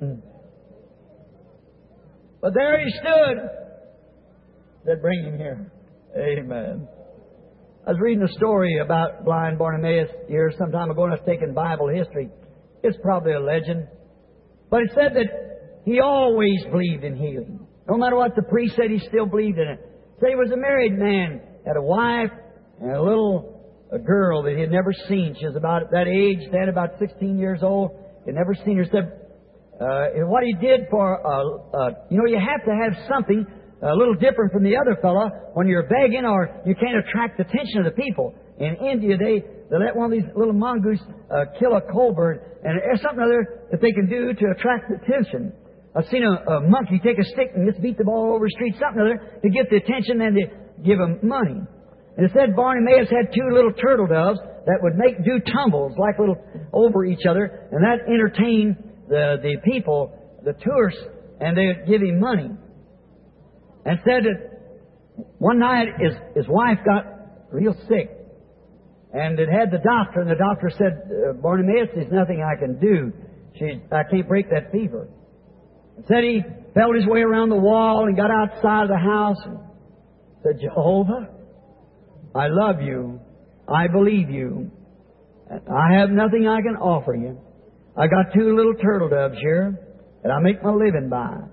But there he stood. Said, bring him here. Amen. I was reading a story about blind Bartimaeus here some time ago, and I was taking Bible history. It's probably a legend. But it said that he always believed in healing. No matter what the priest said, he still believed in it. So he was a married man, had a wife and a little a girl that he had never seen. She was about that age, then about sixteen years old. He had never seen her. Said, uh, what he did for, uh, uh, you know, you have to have something a little different from the other fella when you're begging or you can't attract the attention of the people. In India, they, they let one of these little mongoose uh, kill a coal bird, and there's something other that they can do to attract the attention. I've seen a, a monkey take a stick and just beat the ball over the street, something other to get the attention and to give them money. And it said Bartimaeus had two little turtle doves that would make do tumbles like little over each other, and that entertained the, the people, the tourists, and they would give him money. And said that one night his, his wife got real sick. And it had the doctor, and the doctor said, uh, Bartimaeus, there's nothing I can do. She, I can't break that fever. And said he felt his way around the wall and got outside of the house and said, Jehovah, I love you. I believe you. I have nothing I can offer you. I got two little turtle doves here that I make my living by.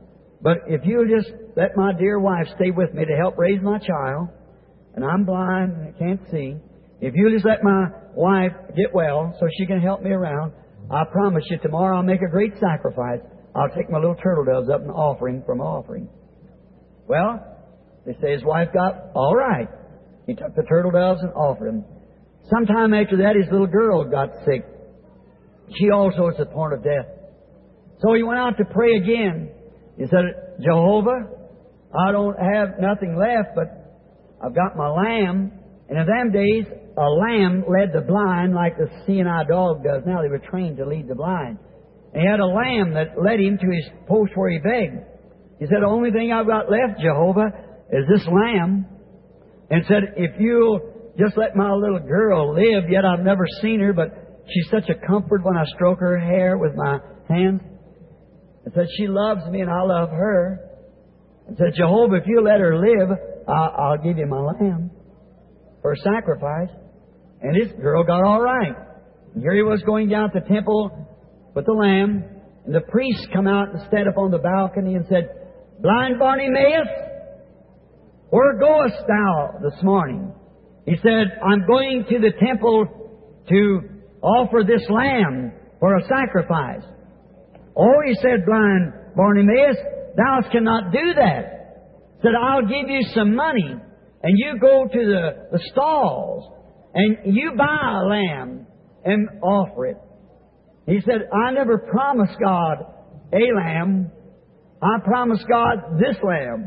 But if you'll just let my dear wife stay with me to help raise my child, and I'm blind and I can't see, if you'll just let my wife get well so she can help me around, I promise you tomorrow I'll make a great sacrifice. I'll take my little turtle doves up and offer him for my offering. Well, they say his wife got all right. He took the turtle doves and offered them. Sometime after that, his little girl got sick. She also was at the point of death. So he went out to pray again. He said, Jehovah, I don't have nothing left, but I've got my lamb. And in them days, a lamb led the blind like the seeing eye dog does now. They were trained to lead the blind. And he had a lamb that led him to his post where he begged. He said, the only thing I've got left, Jehovah, is this lamb. And said, if you'll just let my little girl live, yet I've never seen her, but she's such a comfort when I stroke her hair with my hands. And said, she loves me and I love her. And said, Jehovah, if you let her live, I'll, I'll give you my lamb for a sacrifice. And this girl got all right. And here he was going down to the temple with the lamb. And the priest come out and stood up on the balcony and said, Blind Bartimaeus, where goest thou this morning? He said, I'm going to the temple to offer this lamb for a sacrifice. Oh, he said, blind Bartimaeus, thou cannot do that. He said, I'll give you some money, and you go to the, the stalls, and you buy a lamb and offer it. He said, I never promised God a lamb. I promised God this lamb.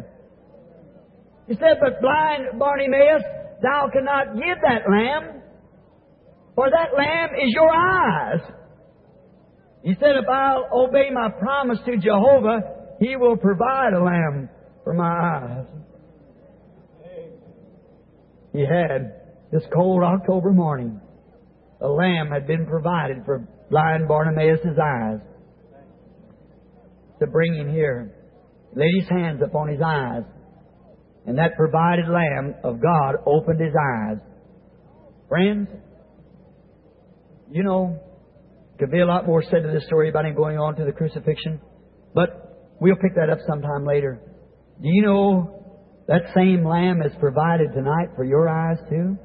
He said, but blind Bartimaeus, thou cannot give that lamb, for that lamb is your eyes. He said, if I'll obey my promise to Jehovah, He will provide a lamb for my eyes. He had, this cold October morning, a lamb had been provided for blind Bartimaeus' eyes. To bring him here, laid his hands upon his eyes, and that provided lamb of God opened his eyes. Friends, you know, could be a lot more said to this story about him going on to the crucifixion, but we'll pick that up sometime later. Do you know that same lamb is provided tonight for your eyes too?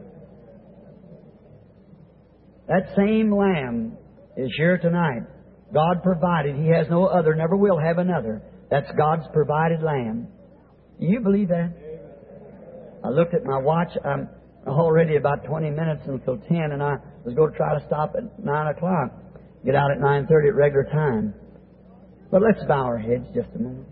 That same lamb is here tonight. God provided. He has no other, never will have another. That's God's provided lamb. Do you believe that? I looked at my watch. I'm already about twenty minutes until ten, and I was going to try to stop at nine o'clock. Get out at nine thirty at regular time. But let's bow our heads just a moment.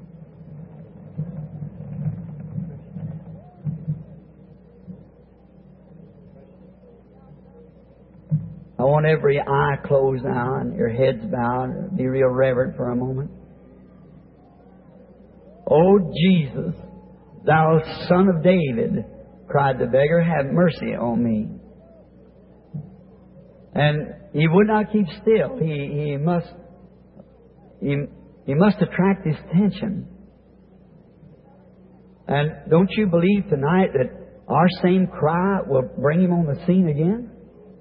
I want every eye closed now and your heads bowed. Be real reverent for a moment. Oh, Jesus, thou Son of David, cried the beggar, have mercy on me. And he would not keep still. He, he must, he, he must attract his attention. And don't you believe tonight that our same cry will bring him on the scene again?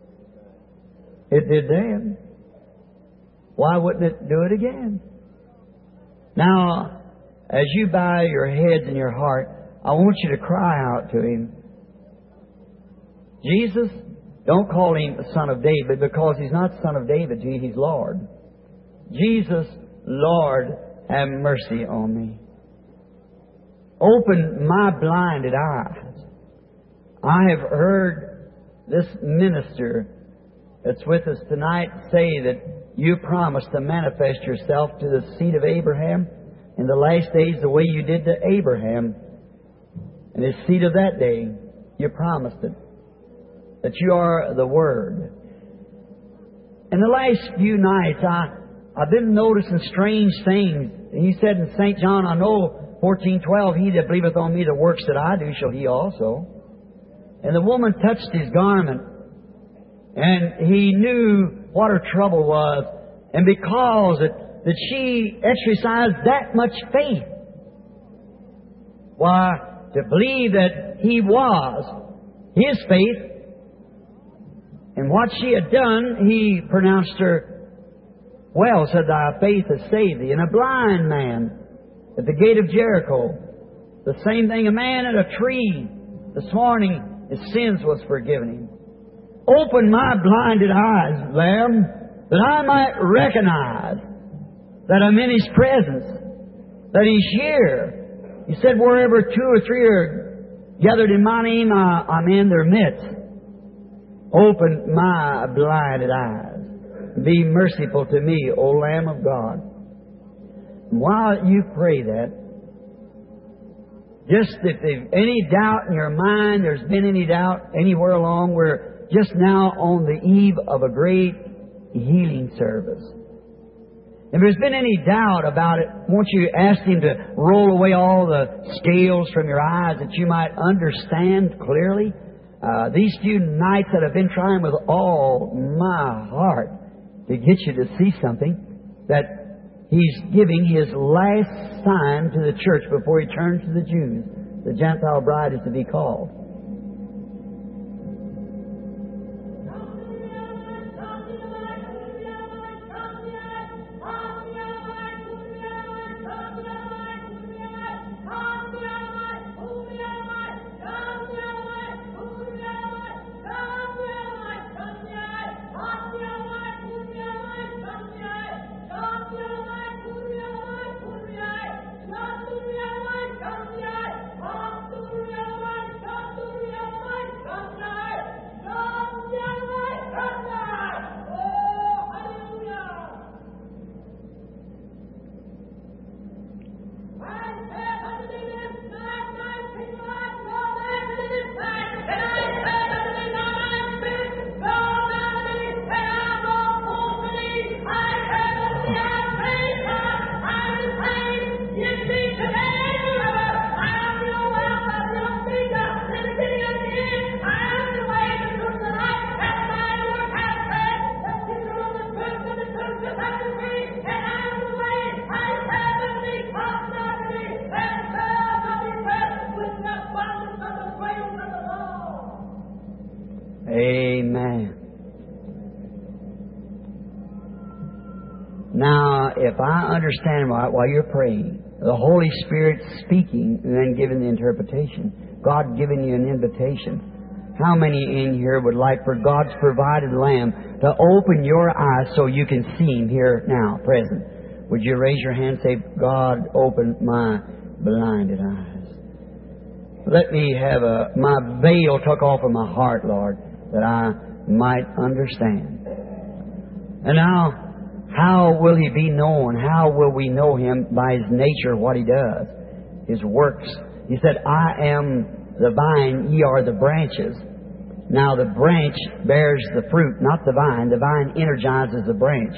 It did then. Why wouldn't it do it again? Now, as you bow your heads and your heart, I want you to cry out to Him. Jesus, don't call Him the Son of David, because He's not Son of David to you, He's Lord. Jesus, Lord, have mercy on me. Open my blinded eyes. I have heard this minister that's with us tonight say that you promised to manifest yourself to the seed of Abraham in the last days the way you did to Abraham. And his seed of that day, you promised it. That you are the Word. In the last few nights, I, I've been noticing strange things. He said in Saint John, I know, fourteen twelve, he that believeth on me, the works that I do shall he also. And the woman touched his garment, and he knew what her trouble was. And because it, that she exercised that much faith, why, to believe that He was, His faith, and what she had done, He pronounced her well, said, thy faith has saved thee. And a blind man at the gate of Jericho. The same thing, a man at a tree this morning, his sins was forgiven him. Open my blinded eyes, Lamb, that I might recognize that I'm in His presence, that He's here. He said, wherever two or three are gathered in my name, I, I'm in their midst. Open my blinded eyes. Be merciful to me, O Lamb of God. And while you pray that, just if there's any doubt in your mind, there's been any doubt anywhere along, we're just now on the eve of a great healing service. If there's been any doubt about it, won't you ask Him to roll away all the scales from your eyes that you might understand clearly? Uh, these few nights that I've been trying with all my heart to get you to see something, that He's giving His last sign to the church before He turns to the Jews. The Gentile bride is to be called. Amen. Now, if I understand right, while you're praying, the Holy Spirit speaking and then giving the interpretation, God giving you an invitation. How many in here would like for God's provided Lamb to open your eyes so you can see Him here now, present? Would you raise your hand and say, God, open my blinded eyes. Let me have a, my veil took off of my heart, Lord, that I might understand. And now, how will He be known? How will we know Him? By His nature, what He does, His works. He said, I am the vine, ye are the branches. Now the branch bears the fruit, not the vine. The vine energizes the branch.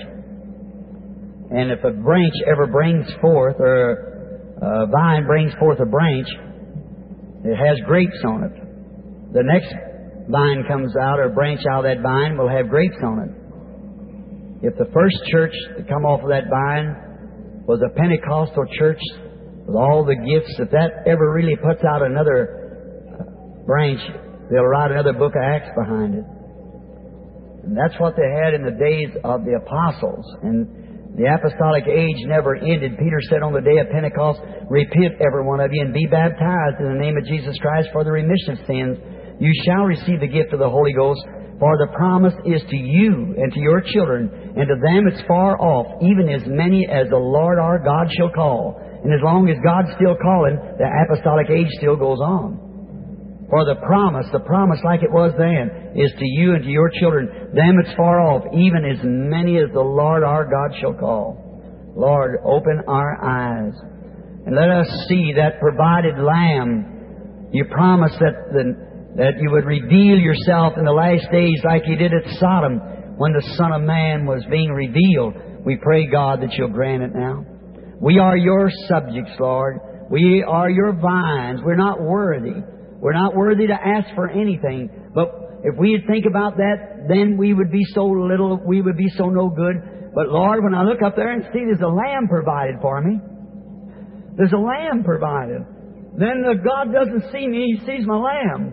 And if a branch ever brings forth, or a vine brings forth a branch, it has grapes on it. The next vine comes out, or a branch out of that vine will have grapes on it. If the first church to come off of that vine was a Pentecostal church with all the gifts, if that ever really puts out another branch, they'll write another book of Acts behind it. And that's what they had in the days of the apostles. And the apostolic age never ended. Peter said on the day of Pentecost, repent every one of you and be baptized in the name of Jesus Christ for the remission of sins. You shall receive the gift of the Holy Ghost, for the promise is to you and to your children, and to them it's far off, even as many as the Lord our God shall call. And as long as God's still calling, the apostolic age still goes on. For the promise, the promise like it was then, is to you and to your children. Them it's far off, even as many as the Lord our God shall call. Lord, open our eyes, and let us see that provided Lamb. You promised that the that you would reveal yourself in the last days like you did at Sodom when the Son of Man was being revealed. We pray, God, that you'll grant it now. We are your subjects, Lord. We are your vines. We're not worthy. We're not worthy to ask for anything. But if we'd think about that, then we would be so little, we would be so no good. But Lord, when I look up there and see there's a lamb provided for me, there's a lamb provided. Then the God doesn't see me, He sees my lamb.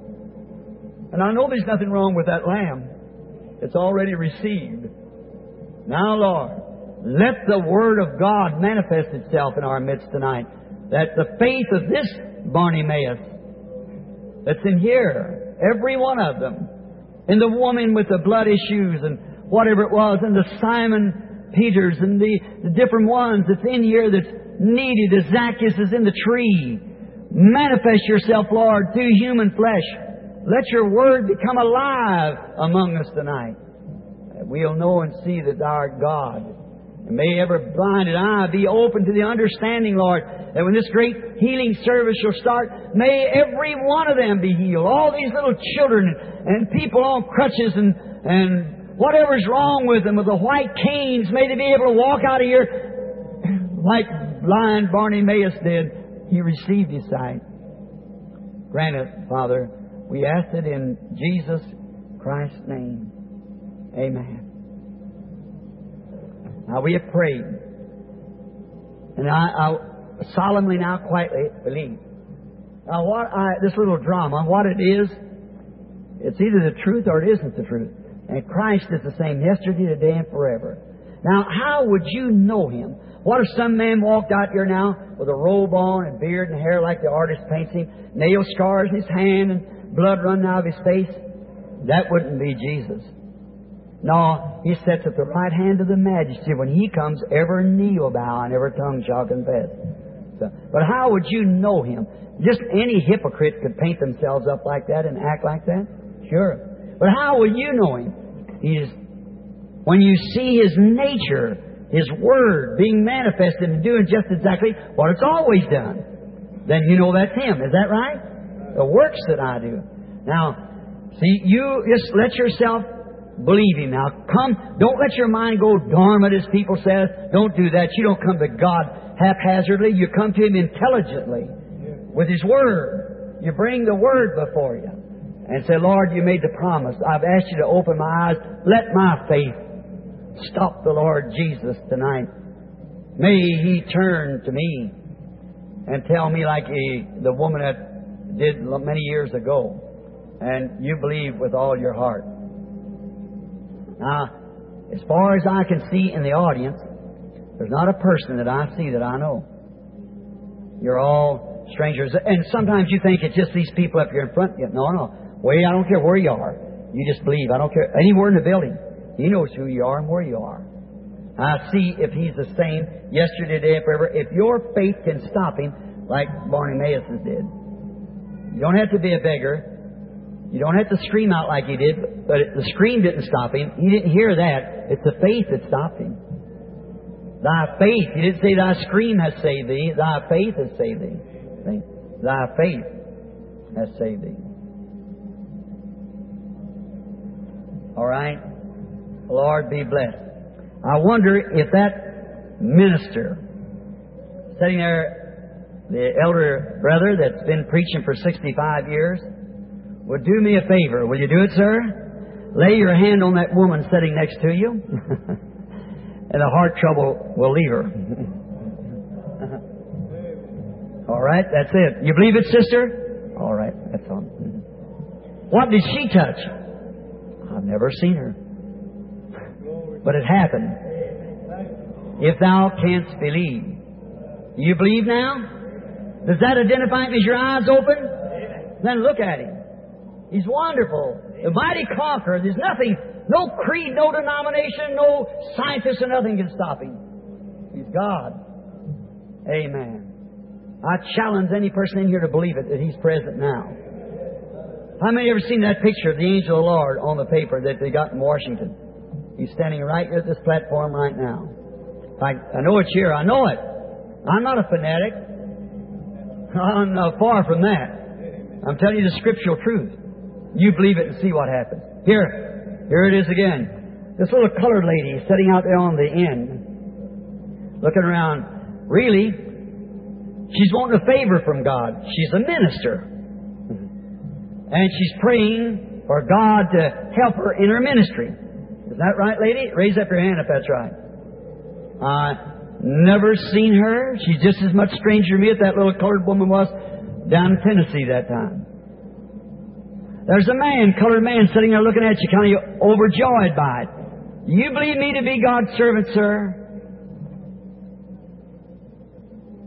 And I know there's nothing wrong with that lamb. It's already received. Now, Lord, let the Word of God manifest itself in our midst tonight. That the faith of this Bartimaeus that's in here, every one of them, and the woman with the blood issues and whatever it was, and the Simon Peters and the, the different ones that's in here that's needy, the Zacchaeus is in the tree. Manifest yourself, Lord, through human flesh. Let your Word become alive among us tonight. We'll know and see that Thou art God. And may every blinded eye be open to the understanding, Lord, that when this great healing service shall start, may every one of them be healed. All these little children and people on crutches and, and whatever's wrong with them, with the white canes, may they be able to walk out of here like blind Bartimaeus did. He received his sight. Grant it, Father. We ask it in Jesus Christ's name. Amen. Now we have prayed. And I, I solemnly now quietly believe. Now what I, this little drama, what it is, it's either the truth or it isn't the truth. And Christ is the same yesterday, today, and forever. Now how would you know Him? What if some man walked out here now with a robe on and beard and hair like the artist paints him, nail scars in his hand and blood running out of his face? That wouldn't be Jesus. No, He sits at the right hand of the Majesty. When He comes, every knee will bow and every tongue shall confess. So, but how would you know Him? Just any hypocrite could paint themselves up like that and act like that? Sure. But how will you know Him? He's, when you see His nature, His Word being manifested and doing just exactly what it's always done, then you know that's Him. Is that right? The works that I do. Now, see, you just let yourself believe Him. Now, come, don't let your mind go dormant, as people say. Don't do that. You don't come to God haphazardly. You come to Him intelligently with His Word. You bring the Word before you and say, Lord, you made the promise. I've asked you to open my eyes. Let my faith stop the Lord Jesus tonight. May He turn to me and tell me like he, the woman that did many years ago. And you believe with all your heart. Now, as far as I can see in the audience, there's not a person that I see that I know. You're all strangers. And sometimes you think it's just these people up here in front of you. No, no. Wait, I don't care where you are. You just believe. I don't care. Anywhere in the building. He knows who you are and where you are. I see if He's the same yesterday, today, and forever. If your faith can stop Him, like Bartimaeus did. You don't have to be a beggar. You don't have to scream out like he did, but the scream didn't stop him. He didn't hear that. It's the faith that stopped him. Thy faith. He didn't say thy scream has saved thee. Thy faith has saved thee. See? Thy faith has saved thee. All right? Lord be blessed. I wonder if that minister sitting there, the elder brother that's been preaching for sixty-five years, would do me a favor. Will you do it, sir? Lay your hand on that woman sitting next to you, and the heart trouble will leave her. All right, that's it. You believe it, sister? All right, that's all. What did she touch? I've never seen her. But it happened. If thou canst believe. Do you believe now? Does that identify him as your eyes open? Then look at him. He's wonderful. The mighty conqueror. There's nothing, no creed, no denomination, no scientist or nothing can stop him. He's God. Amen. I challenge any person in here to believe it, that He's present now. How many ever seen that picture of the angel of the Lord on the paper that they got in Washington? He's standing right here at this platform right now. I, I know it's here. I know it. I'm not a fanatic. I'm uh, far from that. I'm telling you the scriptural truth. You believe it and see what happens. Here, here it is again. This little colored lady sitting out there on the end, looking around. Really, she's wanting a favor from God. She's a minister. And she's praying for God to help her in her ministry. Is that right, lady? Raise up your hand if that's right. Uh, never seen her. She's just as much stranger to me as that little colored woman was down in Tennessee that time. There's a man, colored man, sitting there looking at you, kind of overjoyed by it. Do you believe me to be God's servant, sir?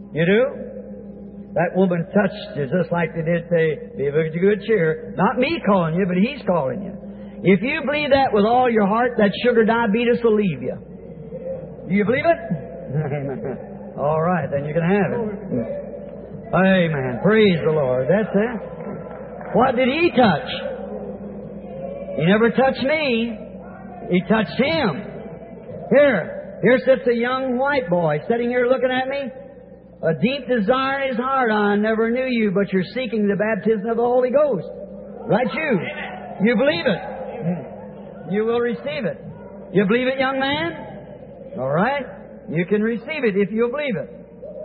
You do? That woman touched you just like they did say, be of good cheer. Not me calling you, but He's calling you. If you believe that with all your heart, that sugar diabetes will leave you. Do you believe it? All right, then you can have it. Amen. Praise the Lord. That's it. What did He touch? He never touched me. He touched Him. Here, here sits a young white boy sitting here looking at me. A deep desire in his heart. I never knew you, but you're seeking the baptism of the Holy Ghost. Right, you? You believe it. You will receive it. You believe it, young man? All right. You can receive it if you believe it.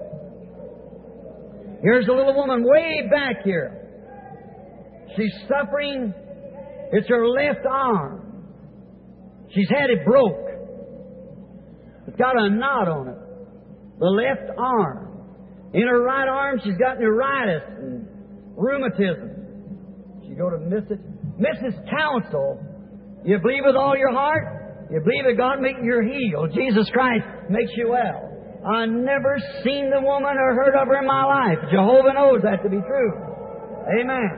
Here's a little woman way back here. She's suffering. It's her left arm. She's had it broke. It's got a knot on it. The left arm. In her right arm, she's got neuritis and rheumatism. She go to Missus Missus Counsel. You believe with all your heart? You believe that God makes you healed. Jesus Christ makes you well. I never seen the woman or heard of her in my life. Jehovah knows that to be true. Amen.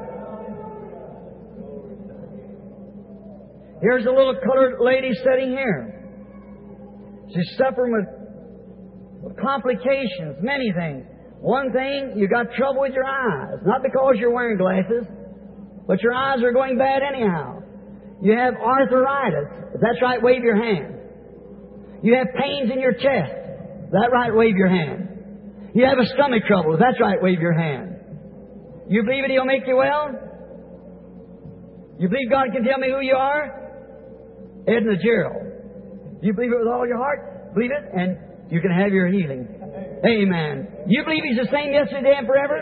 Here's a little colored lady sitting here. She's suffering with complications, many things. One thing, you got trouble with your eyes. Not because you're wearing glasses, but your eyes are going bad anyhow. You have arthritis. If that's right, wave your hand. You have pains in your chest. If that's right, wave your hand. You have a stomach trouble. If that's right, wave your hand. You believe it, He'll make you well? You believe God can tell me who you are? Edna Gerald. You believe it with all your heart? Believe it, and you can have your healing. Amen. You believe He's the same yesterday and forever?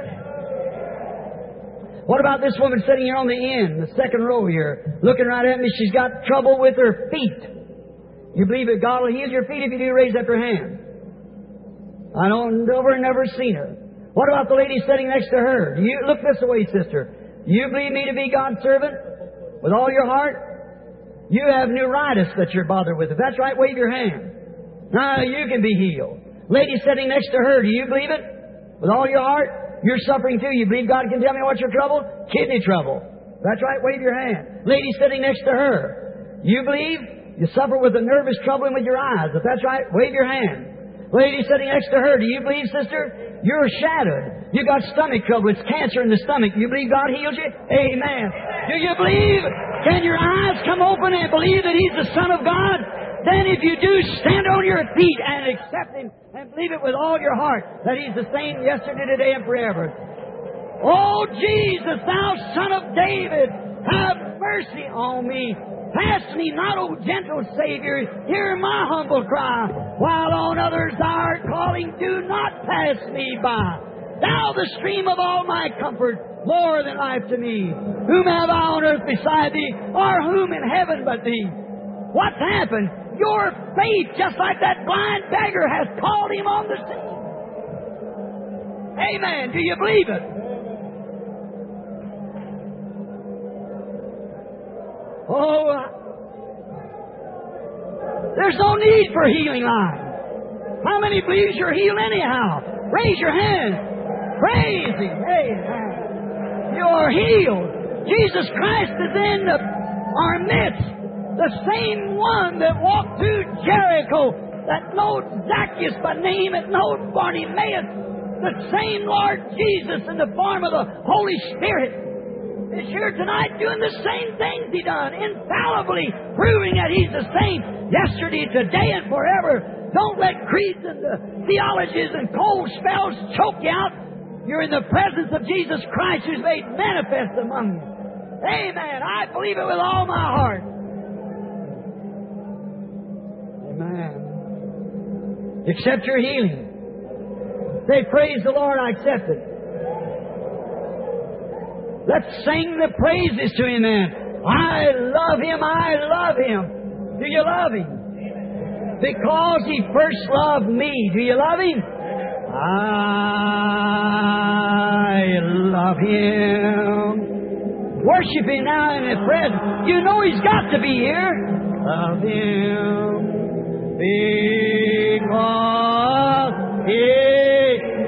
What about this woman sitting here on the end, the second row here, looking right at me? She's got trouble with her feet. You believe that God will heal your feet if you do raise up your hand? I don't never never seen her. What about the lady sitting next to her? Do you look this way, sister? Do you believe me to be God's servant with all your heart? You have neuritis that you're bothered with. If that's right, wave your hand. Now you can be healed. Lady sitting next to her, do you believe it? With all your heart? You're suffering too. You believe God can tell me what's your trouble? Kidney trouble. That's right, wave your hand. Lady sitting next to her, you believe? You suffer with a nervous troubling with your eyes. If that's right, wave your hand. Lady sitting next to her, do you believe, sister? You're shattered. You got stomach trouble. It's cancer in the stomach. You believe God heals you? Amen. Do you believe? Can your eyes come open and believe that He's the Son of God? Then if you do, stand on your feet and accept Him and believe it with all your heart that He's the same yesterday, today, and forever. Oh, Jesus, Thou Son of David, have mercy on me. Pass me not, O gentle Savior. Hear my humble cry. While on others Thou art calling, do not pass me by. Thou the stream of all my comfort, more than life to me. Whom have I on earth beside Thee, or whom in heaven but Thee? What's happened? Your faith, just like that blind beggar, has called him on the scene. Amen. Do you believe it? Oh, uh, there's no need for healing line. How many believes you're healed anyhow? Raise your hand. Praise Him. Amen. You're healed. Jesus Christ is in the, our midst. The same one that walked through Jericho, that knowed Zacchaeus by name, that knowed Bartimaeus, the same Lord Jesus in the form of the Holy Spirit is here tonight doing the same things He done, infallibly proving that He's the same yesterday, today, and forever. Don't let creeds and the theologies and cold spells choke you out. You're in the presence of Jesus Christ who's made manifest among you. Amen. I believe it with all my heart. Amen. Accept your healing. Say, praise the Lord, I accept it. Let's sing the praises to Him then. I love Him, I love Him. Do you love Him? Because He first loved me. Do you love Him? I love Him. Worship Him now in His presence. You know He's got to be here. Love Him because He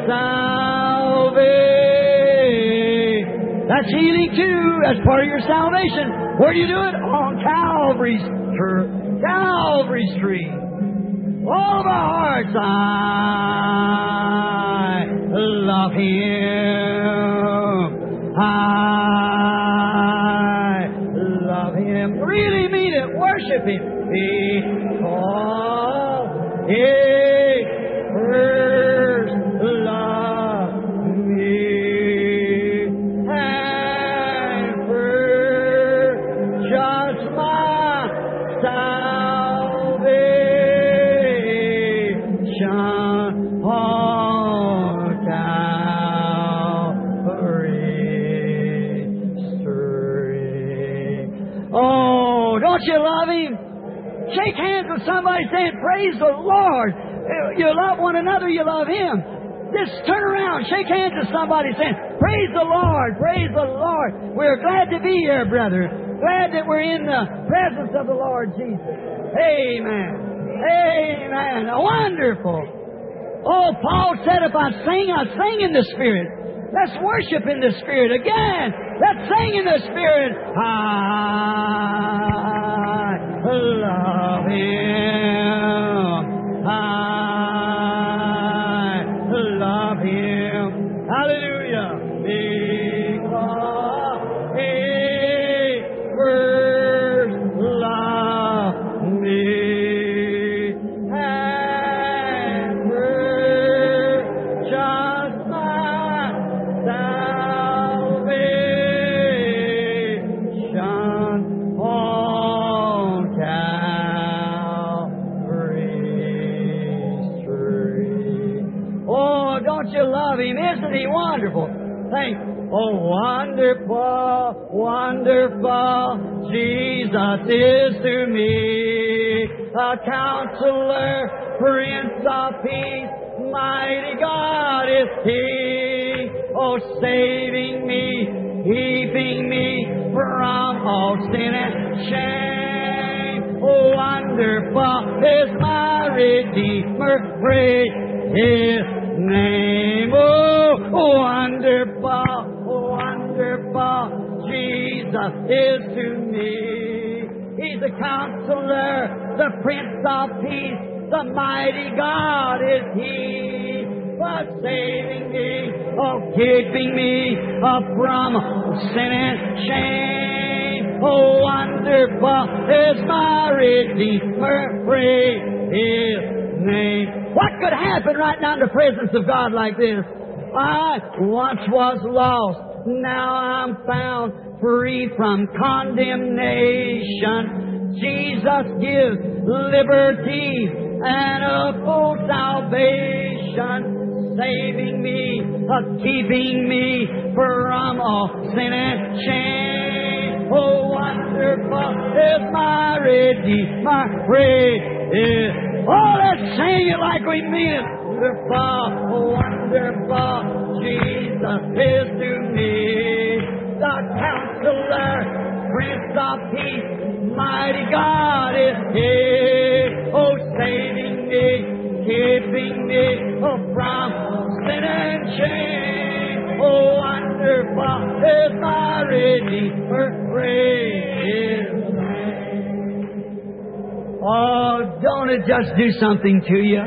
salvation. That's healing too. That's part of your salvation. Where do you do it? On Calvary's tree. Calvary's tree. All of our hearts, I love Him. I love Him. Really mean it. Worship Him. Because He first loved me and purchased my salvation on Calvary's tree. Oh, don't you love Him? Shake hands with somebody saying, praise the Lord. You love one another, you love Him. Just turn around, shake hands with somebody saying, praise the Lord, praise the Lord. We're glad to be here, brother. Glad that we're in the presence of the Lord Jesus. Amen. Amen. Wonderful. Oh, Paul said, if I sing, I sing in the Spirit. Let's worship in the Spirit again. Let's sing in the Spirit. I love Him. I love Him. Hallelujah. Because He first loved me and purchased my salvation on Calvary's tree. Oh, don't you love Him? Isn't He wonderful? Think, oh, wonderful, wonderful, Jesus is to me, a counselor, Prince of Peace, mighty God is He, oh, saving me, keeping me from all sin and shame. Oh, wonderful is my Redeemer, praise His name. Oh, wonderful, wonderful, Jesus is to me. He's the counselor, the Prince of Peace, the mighty God is He, for saving me, oh, keeping me up from sin and shame. Oh, wonderful is my Redeemer, praise His name. What could happen right now in the presence of God like this? I once was lost, now I'm found free from condemnation. Jesus gives liberty and a full salvation, saving me, uh, keeping me from all sin and shame. Oh, wonderful is my Redeemer, praise His. Oh, let's sing it like we mean it. Wonderful, wonderful, Jesus is to me, the counselor, Prince of Peace, mighty God is He, oh, saving me, keeping me oh, from sin and shame. Oh, wonderful is my Redeemer, praise His name. Oh, don't it just do something to you?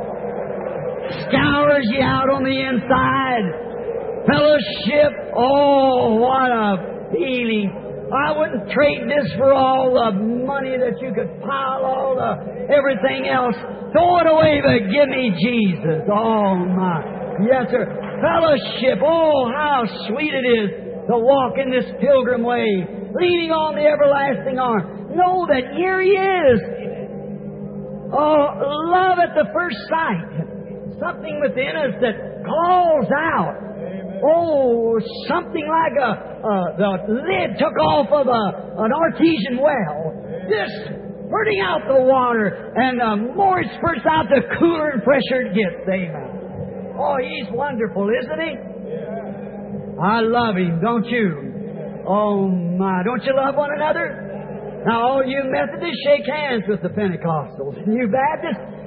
Scours you out on the inside. Fellowship, oh, what a feeling. I wouldn't trade this for all the money that you could pile, all the everything else. Throw it away, but give me Jesus. Oh, my. Yes, sir. Fellowship, oh, how sweet it is to walk in this pilgrim way, leaning on the everlasting arm. Know that here He is. Oh, love at the first sight. Something within us that calls out. Oh, something like a uh, the lid took off of a, an artesian well. Just spurting out the water, and the more it spurts out, the cooler and fresher it gets. Amen. Oh, He's wonderful, isn't He? I love Him, don't you? Oh, my. Don't you love one another? Now, all you Methodists, shake hands with the Pentecostals. And you Baptists,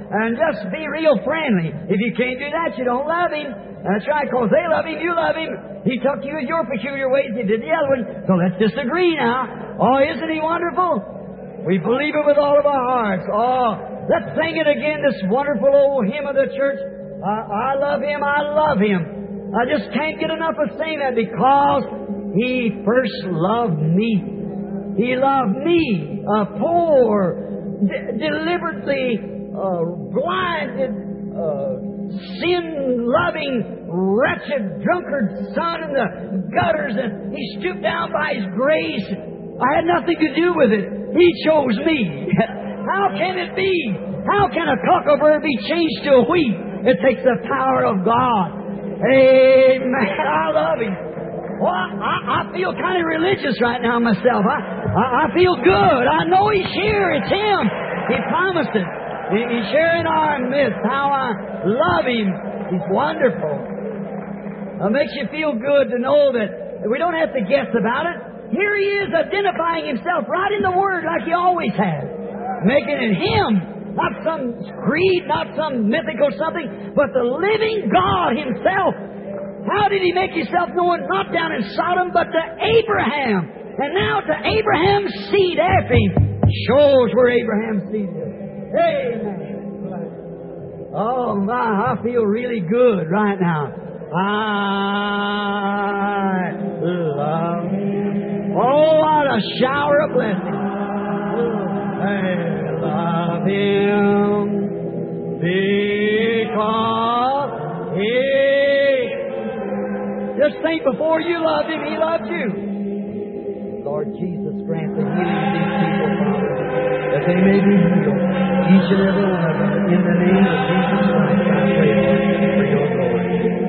and just be real friendly. If you can't do that, you don't love Him. That's right, because they love Him, you love Him. He took you with your peculiar ways, He did the other one. So let's just agree now. Oh, isn't He wonderful? We believe it with all of our hearts. Oh, let's sing it again, this wonderful old hymn of the church. I, I love Him, I love Him. I just can't get enough of saying that because He first loved me. He loved me, a poor, de- deliberately uh, blinded, uh, sin-loving, wretched, drunkard son in the gutters, and He stooped down by His grace. I had nothing to do with it. He chose me. How can it be? How can a cocklebur be changed to a wheat? It takes the power of God. Amen. I love Him. Well, I, I feel kind of religious right now myself. I, I, I feel good. I know He's here. It's Him. He promised it. He, he's here in our midst. How I love Him. He's wonderful. It makes you feel good to know that we don't have to guess about it. Here He is identifying Himself right in the Word like He always has. Making it Him. Not some creed, not some mythical something, but the living God Himself. How did He make Himself known? Not down in Sodom, but to Abraham. And now to Abraham's seed after him. Shows where Abraham's seed is. Amen. Oh my, I feel really good right now. I love Him. Oh, what a shower of blessings. I love Him because He... Just think, before you loved Him, He loved you. Lord Jesus, grant the healing of these people, Father, that they may be healed, each and every one of them. In the name of Jesus Christ, I pray, Lord, for Your glory.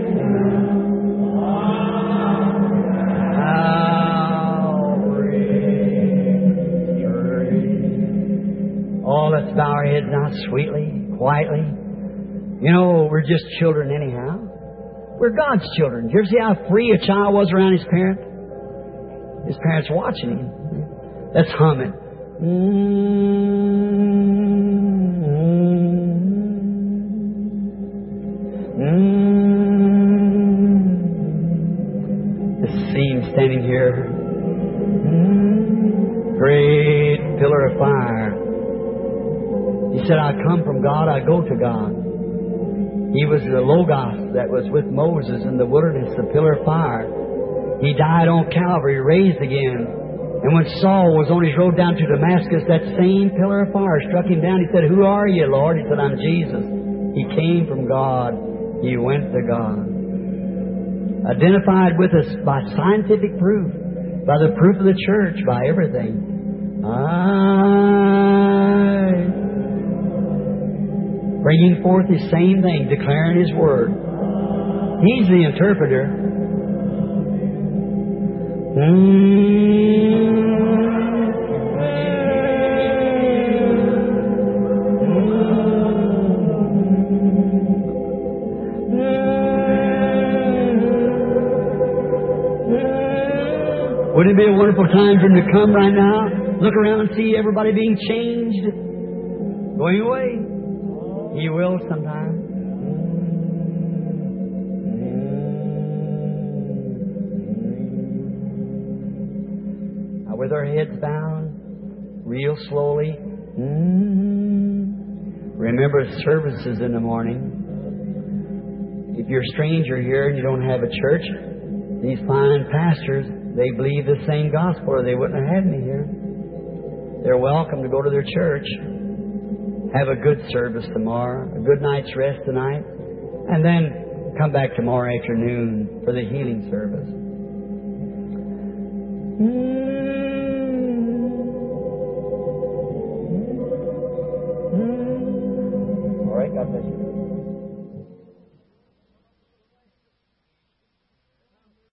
Amen. Oh, let's bow our heads now sweetly, quietly. You know, we're just children anyhow. We're God's children. Did you ever see how free a child was around his parent? His parents watching him. Let's hum it. This scene standing here. Great pillar of fire. He said, I come from God, I go to God. He was the Logos that was with Moses in the wilderness, the pillar of fire. He died on Calvary, raised again. And when Saul was on his road down to Damascus, that same pillar of fire struck him down. He said, who are you, Lord? He said, I'm Jesus. He came from God. He went to God. Identified with us by scientific proof, by the proof of the church, by everything. I... Bringing forth His same thing, declaring His Word. He's the interpreter. Wouldn't it be a wonderful time for Him to come right now? Look around and see everybody being changed, going away. He will sometime. Now, with our heads bowed, real slowly. Remember services in the morning. If you're a stranger here and you don't have a church, these fine pastors, they believe the same gospel or they wouldn't have had me here. They're welcome to go to their church. Have a good service tomorrow, a good night's rest tonight, and then come back tomorrow afternoon for the healing service. All right, God bless you.